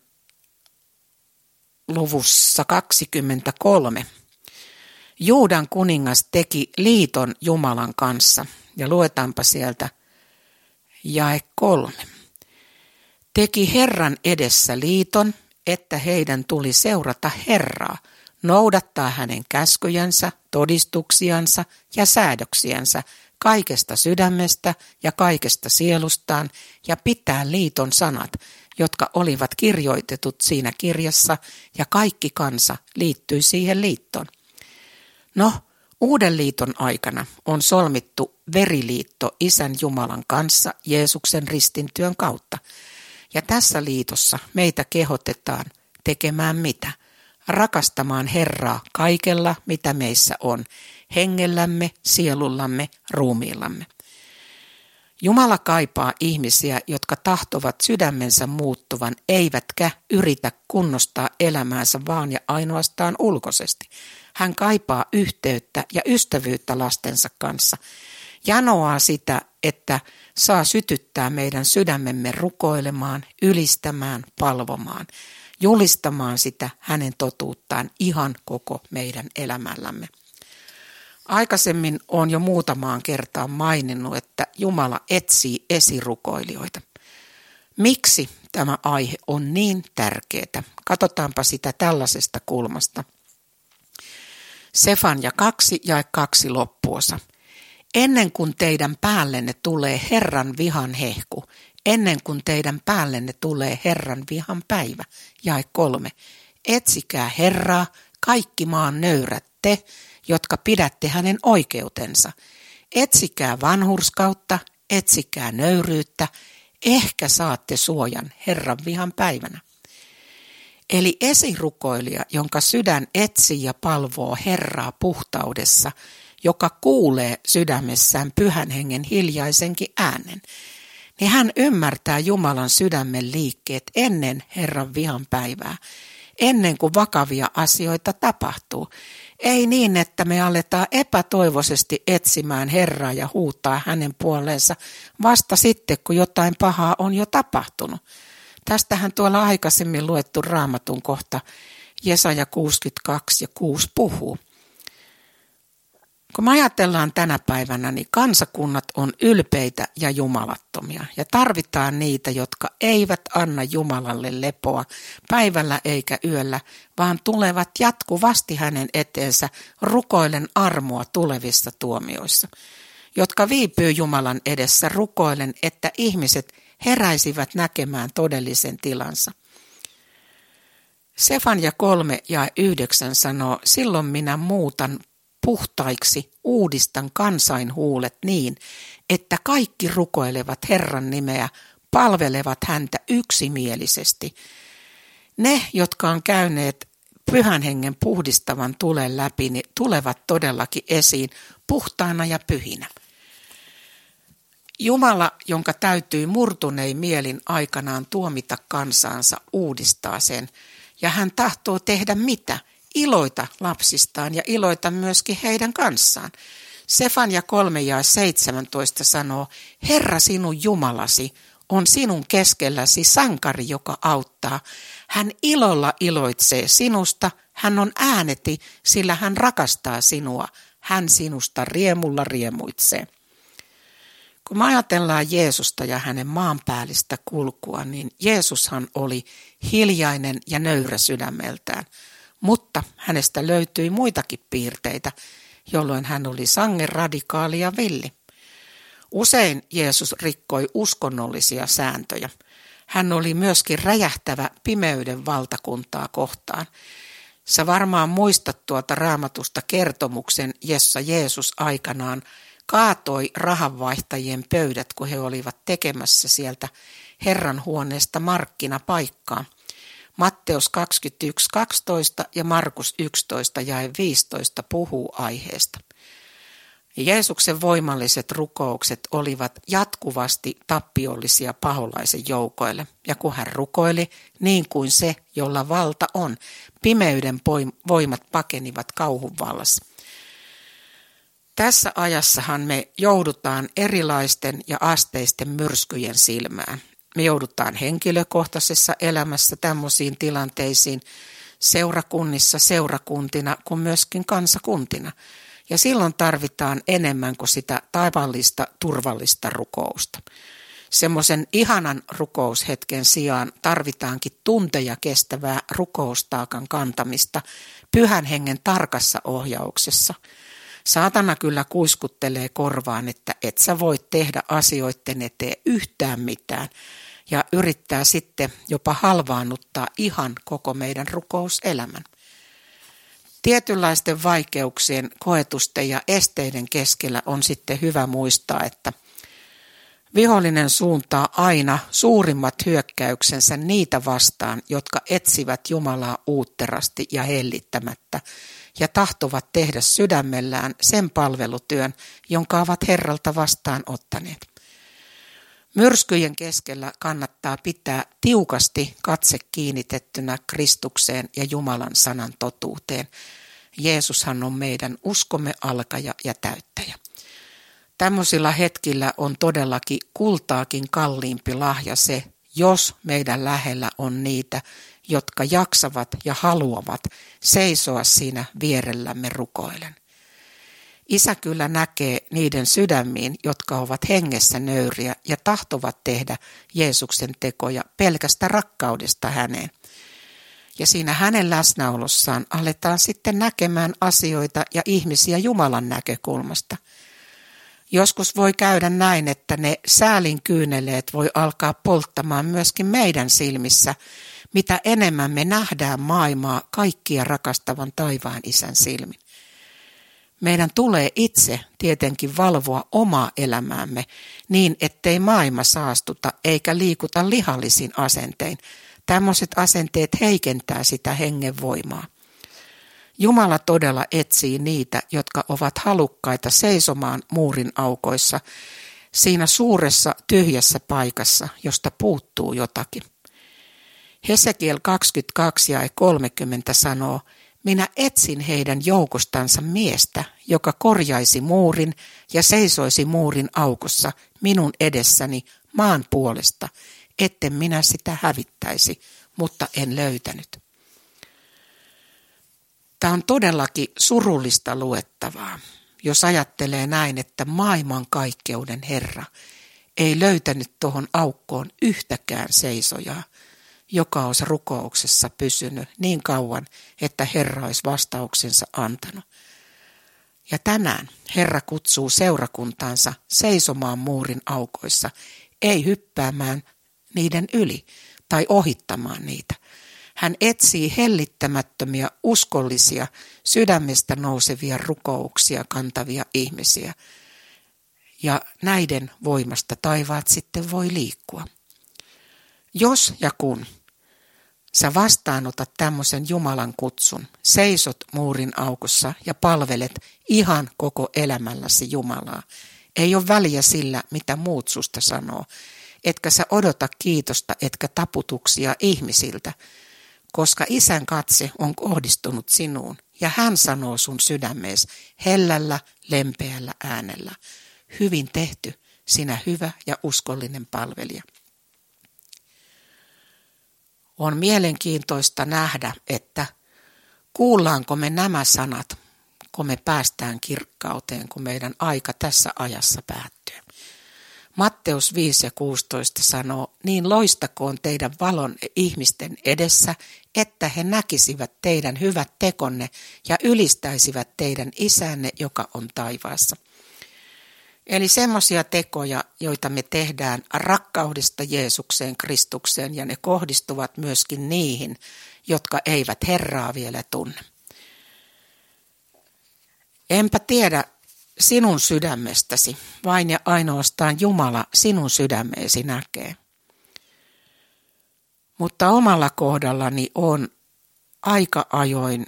luvussa kaksikymmentäkolme Juudan kuningas teki liiton Jumalan kanssa, ja luetaanpa sieltä jae kolme. Teki Herran edessä liiton, että heidän tuli seurata Herraa, noudattaa hänen käskyjänsä, todistuksiansa ja säädöksiänsä kaikesta sydämestä ja kaikesta sielustaan ja pitää liiton sanat, jotka olivat kirjoitetut siinä kirjassa, ja kaikki kansa liittyi siihen liittoon. No, uuden liiton aikana on solmittu veriliitto Isän Jumalan kanssa Jeesuksen ristintyön kautta. Ja tässä liitossa meitä kehotetaan tekemään mitä? Rakastamaan Herraa kaikella, mitä meissä on, hengellämme, sielullamme, ruumiillamme. Jumala kaipaa ihmisiä, jotka tahtovat sydämensä muuttuvan, eivätkä yritä kunnostaa elämäänsä vaan ja ainoastaan ulkoisesti. Hän kaipaa yhteyttä ja ystävyyttä lastensa kanssa. Janoaa sitä, että saa sytyttää meidän sydämemme rukoilemaan, ylistämään, palvomaan, julistamaan sitä hänen totuuttaan ihan koko meidän elämällämme. Aikaisemmin olen jo muutamaan kertaan maininnut, että Jumala etsii esirukoilijoita. Miksi tämä aihe on niin tärkeää? Katsotaanpa sitä tällaisesta kulmasta. Sefanja kaksi jae kaksi loppuosa. Ennen kuin teidän päällenne tulee Herran vihan hehku, ennen kuin teidän päällenne tulee Herran vihan päivä, jae kolme. Etsikää Herraa, kaikki maan nöyrät te, jotka pidätte hänen oikeutensa. Etsikää vanhurskautta, etsikää nöyryyttä, ehkä saatte suojan Herran vihan päivänä. Eli esirukoilija, jonka sydän etsii ja palvoo Herraa puhtaudessa, joka kuulee sydämessään Pyhän Hengen hiljaisenkin äänen, niin hän ymmärtää Jumalan sydämen liikkeet ennen Herran vihan päivää, ennen kuin vakavia asioita tapahtuu. Ei niin, että me aletaan epätoivoisesti etsimään Herraa ja huutaa hänen puoleensa vasta sitten, kun jotain pahaa on jo tapahtunut. Tästähän tuolla aikaisemmin luettu Raamatun kohta Jesaja kuusikymmentäkaksi ja kuusi puhuu. Kun me ajatellaan tänä päivänä, niin kansakunnat on ylpeitä ja jumalattomia. Ja tarvitaan niitä, jotka eivät anna Jumalalle lepoa päivällä eikä yöllä, vaan tulevat jatkuvasti hänen eteensä rukoilen armoa tulevissa tuomioissa. Jotka viipyy Jumalan edessä rukoilen, että ihmiset heräisivät näkemään todellisen tilansa. Sefanja kolme ja yhdeksän sanoo, silloin minä muutan puhtaiksi, uudistan kansainhuulet niin, että kaikki rukoilevat Herran nimeä, palvelevat häntä yksimielisesti. Ne, jotka on käyneet Pyhän Hengen puhdistavan tulen läpi, niin tulevat todellakin esiin puhtaana ja pyhinä. Jumala, jonka täytyy murtunein mielin aikanaan tuomita kansaansa, uudistaa sen. Ja hän tahtoo tehdä mitä? Iloita lapsistaan ja iloita myöskin heidän kanssaan. Sefanja kolme ja seitsemäntoista sanoo, Herra sinun Jumalasi on sinun keskelläsi sankari, joka auttaa. Hän ilolla iloitsee sinusta, hän on ääneti, sillä hän rakastaa sinua. Hän sinusta riemulla riemuitsee. Kun me ajatellaan Jeesusta ja hänen maanpäällistä kulkua, niin Jeesushan oli hiljainen ja nöyrä sydämeltään, mutta hänestä löytyi muitakin piirteitä, jolloin hän oli sangen radikaali ja villi. Usein Jeesus rikkoi uskonnollisia sääntöjä. Hän oli myöskin räjähtävä pimeyden valtakuntaa kohtaan. Sä varmaan muistat tuota Raamatusta kertomuksen, jossa Jeesus aikanaan kaatoi rahanvaihtajien pöydät, kun he olivat tekemässä sieltä Herran huoneesta markkinapaikkaa. Matteus kaksikymmentäyksi kaksitoista ja Markus yksitoista jae viisitoista puhuu aiheesta. Jeesuksen voimalliset rukoukset olivat jatkuvasti tappiollisia paholaisen joukoille, ja kun hän rukoili, niin kuin se, jolla valta on, pimeyden voimat pakenivat kauhun vallassa. Tässä ajassahan me joudutaan erilaisten ja asteisten myrskyjen silmään. Me joudutaan henkilökohtaisessa elämässä tämmöisiin tilanteisiin seurakunnissa, seurakuntina kuin myöskin kansakuntina. Ja silloin tarvitaan enemmän kuin sitä taivallista turvallista rukousta. Semmoisen ihanan rukoushetken sijaan tarvitaankin tunteja kestävää rukoustaakan kantamista Pyhän Hengen tarkassa ohjauksessa. Saatana kyllä kuiskuttelee korvaan, että et sä voi tehdä asioiden eteen yhtään mitään ja yrittää sitten jopa halvaannuttaa ihan koko meidän rukouselämän. Tietynlaisten vaikeuksien, koetusten ja esteiden keskellä on sitten hyvä muistaa, että vihollinen suuntaa aina suurimmat hyökkäyksensä niitä vastaan, jotka etsivät Jumalaa uutterasti ja hellittämättä ja tahtovat tehdä sydämellään sen palvelutyön, jonka ovat Herralta vastaan ottaneet. Myrskyjen keskellä kannattaa pitää tiukasti katse kiinnitettynä Kristukseen ja Jumalan sanan totuuteen. Jeesushan on meidän uskomme alkaja ja täyttäjä. Tämmöisillä hetkillä on todellakin kultaakin kalliimpi lahja se, jos meidän lähellä on niitä, jotka jaksavat ja haluavat seisoa siinä vierellämme rukoilen. Isä kyllä näkee niiden sydämiin, jotka ovat hengessä nöyriä ja tahtovat tehdä Jeesuksen tekoja pelkästä rakkaudesta häneen. Ja siinä hänen läsnäolossaan aletaan sitten näkemään asioita ja ihmisiä Jumalan näkökulmasta. Joskus voi käydä näin, että ne säälin kyyneleet voi alkaa polttamaan myöskin meidän silmissä, mitä enemmän me nähdään maailmaa kaikkia rakastavan taivaan Isän silmin. Meidän tulee itse tietenkin valvoa omaa elämäämme niin, ettei maailma saastuta eikä liikuta lihallisin asentein. Tämmöiset asenteet heikentää sitä hengen voimaa. Jumala todella etsii niitä, jotka ovat halukkaita seisomaan muurin aukoissa, siinä suuressa tyhjässä paikassa, josta puuttuu jotakin. Hesekiel kaksikymmentäkaksi ja kolmekymmentä sanoo, minä etsin heidän joukostansa miestä, joka korjaisi muurin ja seisoisi muurin aukossa minun edessäni maan puolesta, etten minä sitä hävittäisi, mutta en löytänyt. Tämä on todellakin surullista luettavaa, jos ajattelee näin, että maailmankaikkeuden Herra ei löytänyt tuohon aukkoon yhtäkään seisojaa, joka olisi rukouksessa pysynyt niin kauan, että Herra olisi vastauksensa antanut. Ja tänään Herra kutsuu seurakuntaansa seisomaan muurin aukoissa, ei hyppäämään niiden yli tai ohittamaan niitä. Hän etsii hellittämättömiä, uskollisia, sydämestä nousevia rukouksia kantavia ihmisiä. Ja näiden voimasta taivaat sitten voi liikkua. Jos ja kun sä vastaanotat tämmöisen Jumalan kutsun, seisot muurin aukossa ja palvelet ihan koko elämälläsi Jumalaa, ei ole väliä sillä, mitä muut susta sanoo, etkä sä odota kiitosta, etkä taputuksia ihmisiltä, koska Isän katse on kohdistunut sinuun ja hän sanoo sun sydämeesi hellällä, lempeällä äänellä. Hyvin tehty, sinä hyvä ja uskollinen palvelija. On mielenkiintoista nähdä, että kuullaanko me nämä sanat, kun me päästään kirkkauteen, kun meidän aika tässä ajassa päättyy. Matteus viisi ja kuusitoista sanoo, niin loistakoon teidän valon ihmisten edessä, että he näkisivät teidän hyvät tekonne ja ylistäisivät teidän isänne, joka on taivaassa. Eli semmoisia tekoja, joita me tehdään rakkaudesta Jeesukseen, Kristukseen, ja ne kohdistuvat myöskin niihin, jotka eivät Herraa vielä tunne. Enpä tiedä sinun sydämestäsi, vain ja ainoastaan Jumala sinun sydämeesi näkee. Mutta omalla kohdallani on aika ajoin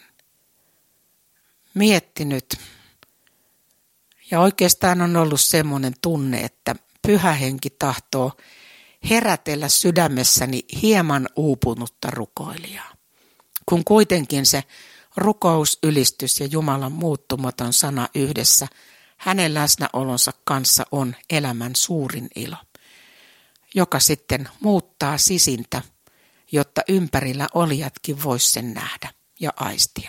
miettinyt, ja oikeastaan on ollut semmoinen tunne, että Pyhä Henki tahtoo herätellä sydämessäni hieman uupunutta rukoilijaa. Kun kuitenkin se rukous, ylistys ja Jumalan muuttumaton sana yhdessä hänen läsnäolonsa kanssa on elämän suurin ilo, joka sitten muuttaa sisintä, jotta ympärillä olijatkin vois sen nähdä ja aistia.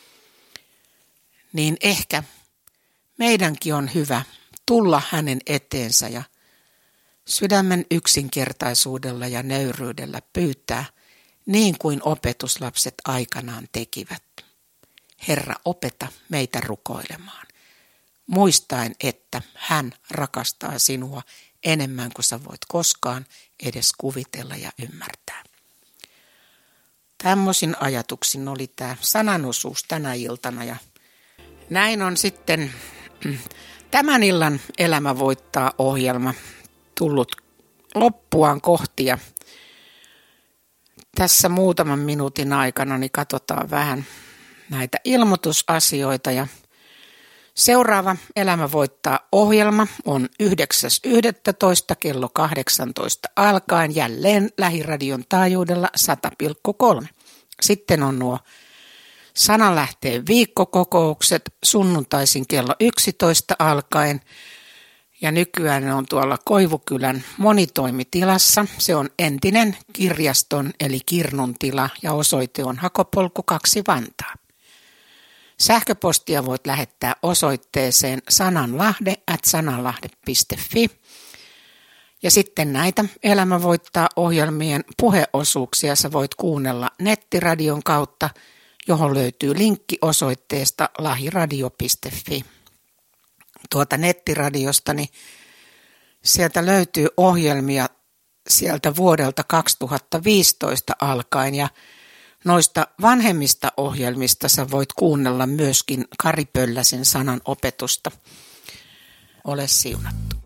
Niin ehkä meidänkin on hyvä tulla hänen eteensä ja sydämen yksinkertaisuudella ja nöyryydellä pyytää, niin kuin opetuslapset aikanaan tekivät. Herra, opeta meitä rukoilemaan, muistaen, että hän rakastaa sinua enemmän kuin sä voit koskaan edes kuvitella ja ymmärtää. Tämmöisin ajatuksin oli tämä sananosuus tänä iltana ja näin on sitten tämän illan Elämä voittaa -ohjelma tullut loppuaan kohti ja tässä muutaman minuutin aikana niin katsotaan vähän näitä ilmoitusasioita ja seuraava Elämä voittaa -ohjelma on yhdeksäs yhdestoista kello kahdeksantoista alkaen jälleen Lähiradion taajuudella sata pilkku kolme. Sitten on nuo Sananlähteen viikkokokoukset sunnuntaisin kello yksitoista alkaen ja nykyään ne on tuolla Koivukylän monitoimitilassa. Se on entinen kirjaston eli Kirnun tila ja osoite on Hakopolku kaksi Vantaa. Sähköpostia voit lähettää osoitteeseen sananlahde at sananlahde piste fi. Ja sitten näitä Elämä voittaa -ohjelmien puheosuuksia sä voit kuunnella nettiradion kautta, johon löytyy linkki osoitteesta lahiradio piste fi. Tuota nettiradiosta, niin sieltä löytyy ohjelmia sieltä vuodelta kaksituhattaviisitoista alkaen ja noista vanhemmista ohjelmista sä voit kuunnella myöskin Kari Pölläsen sanan opetusta. Ole siunattu.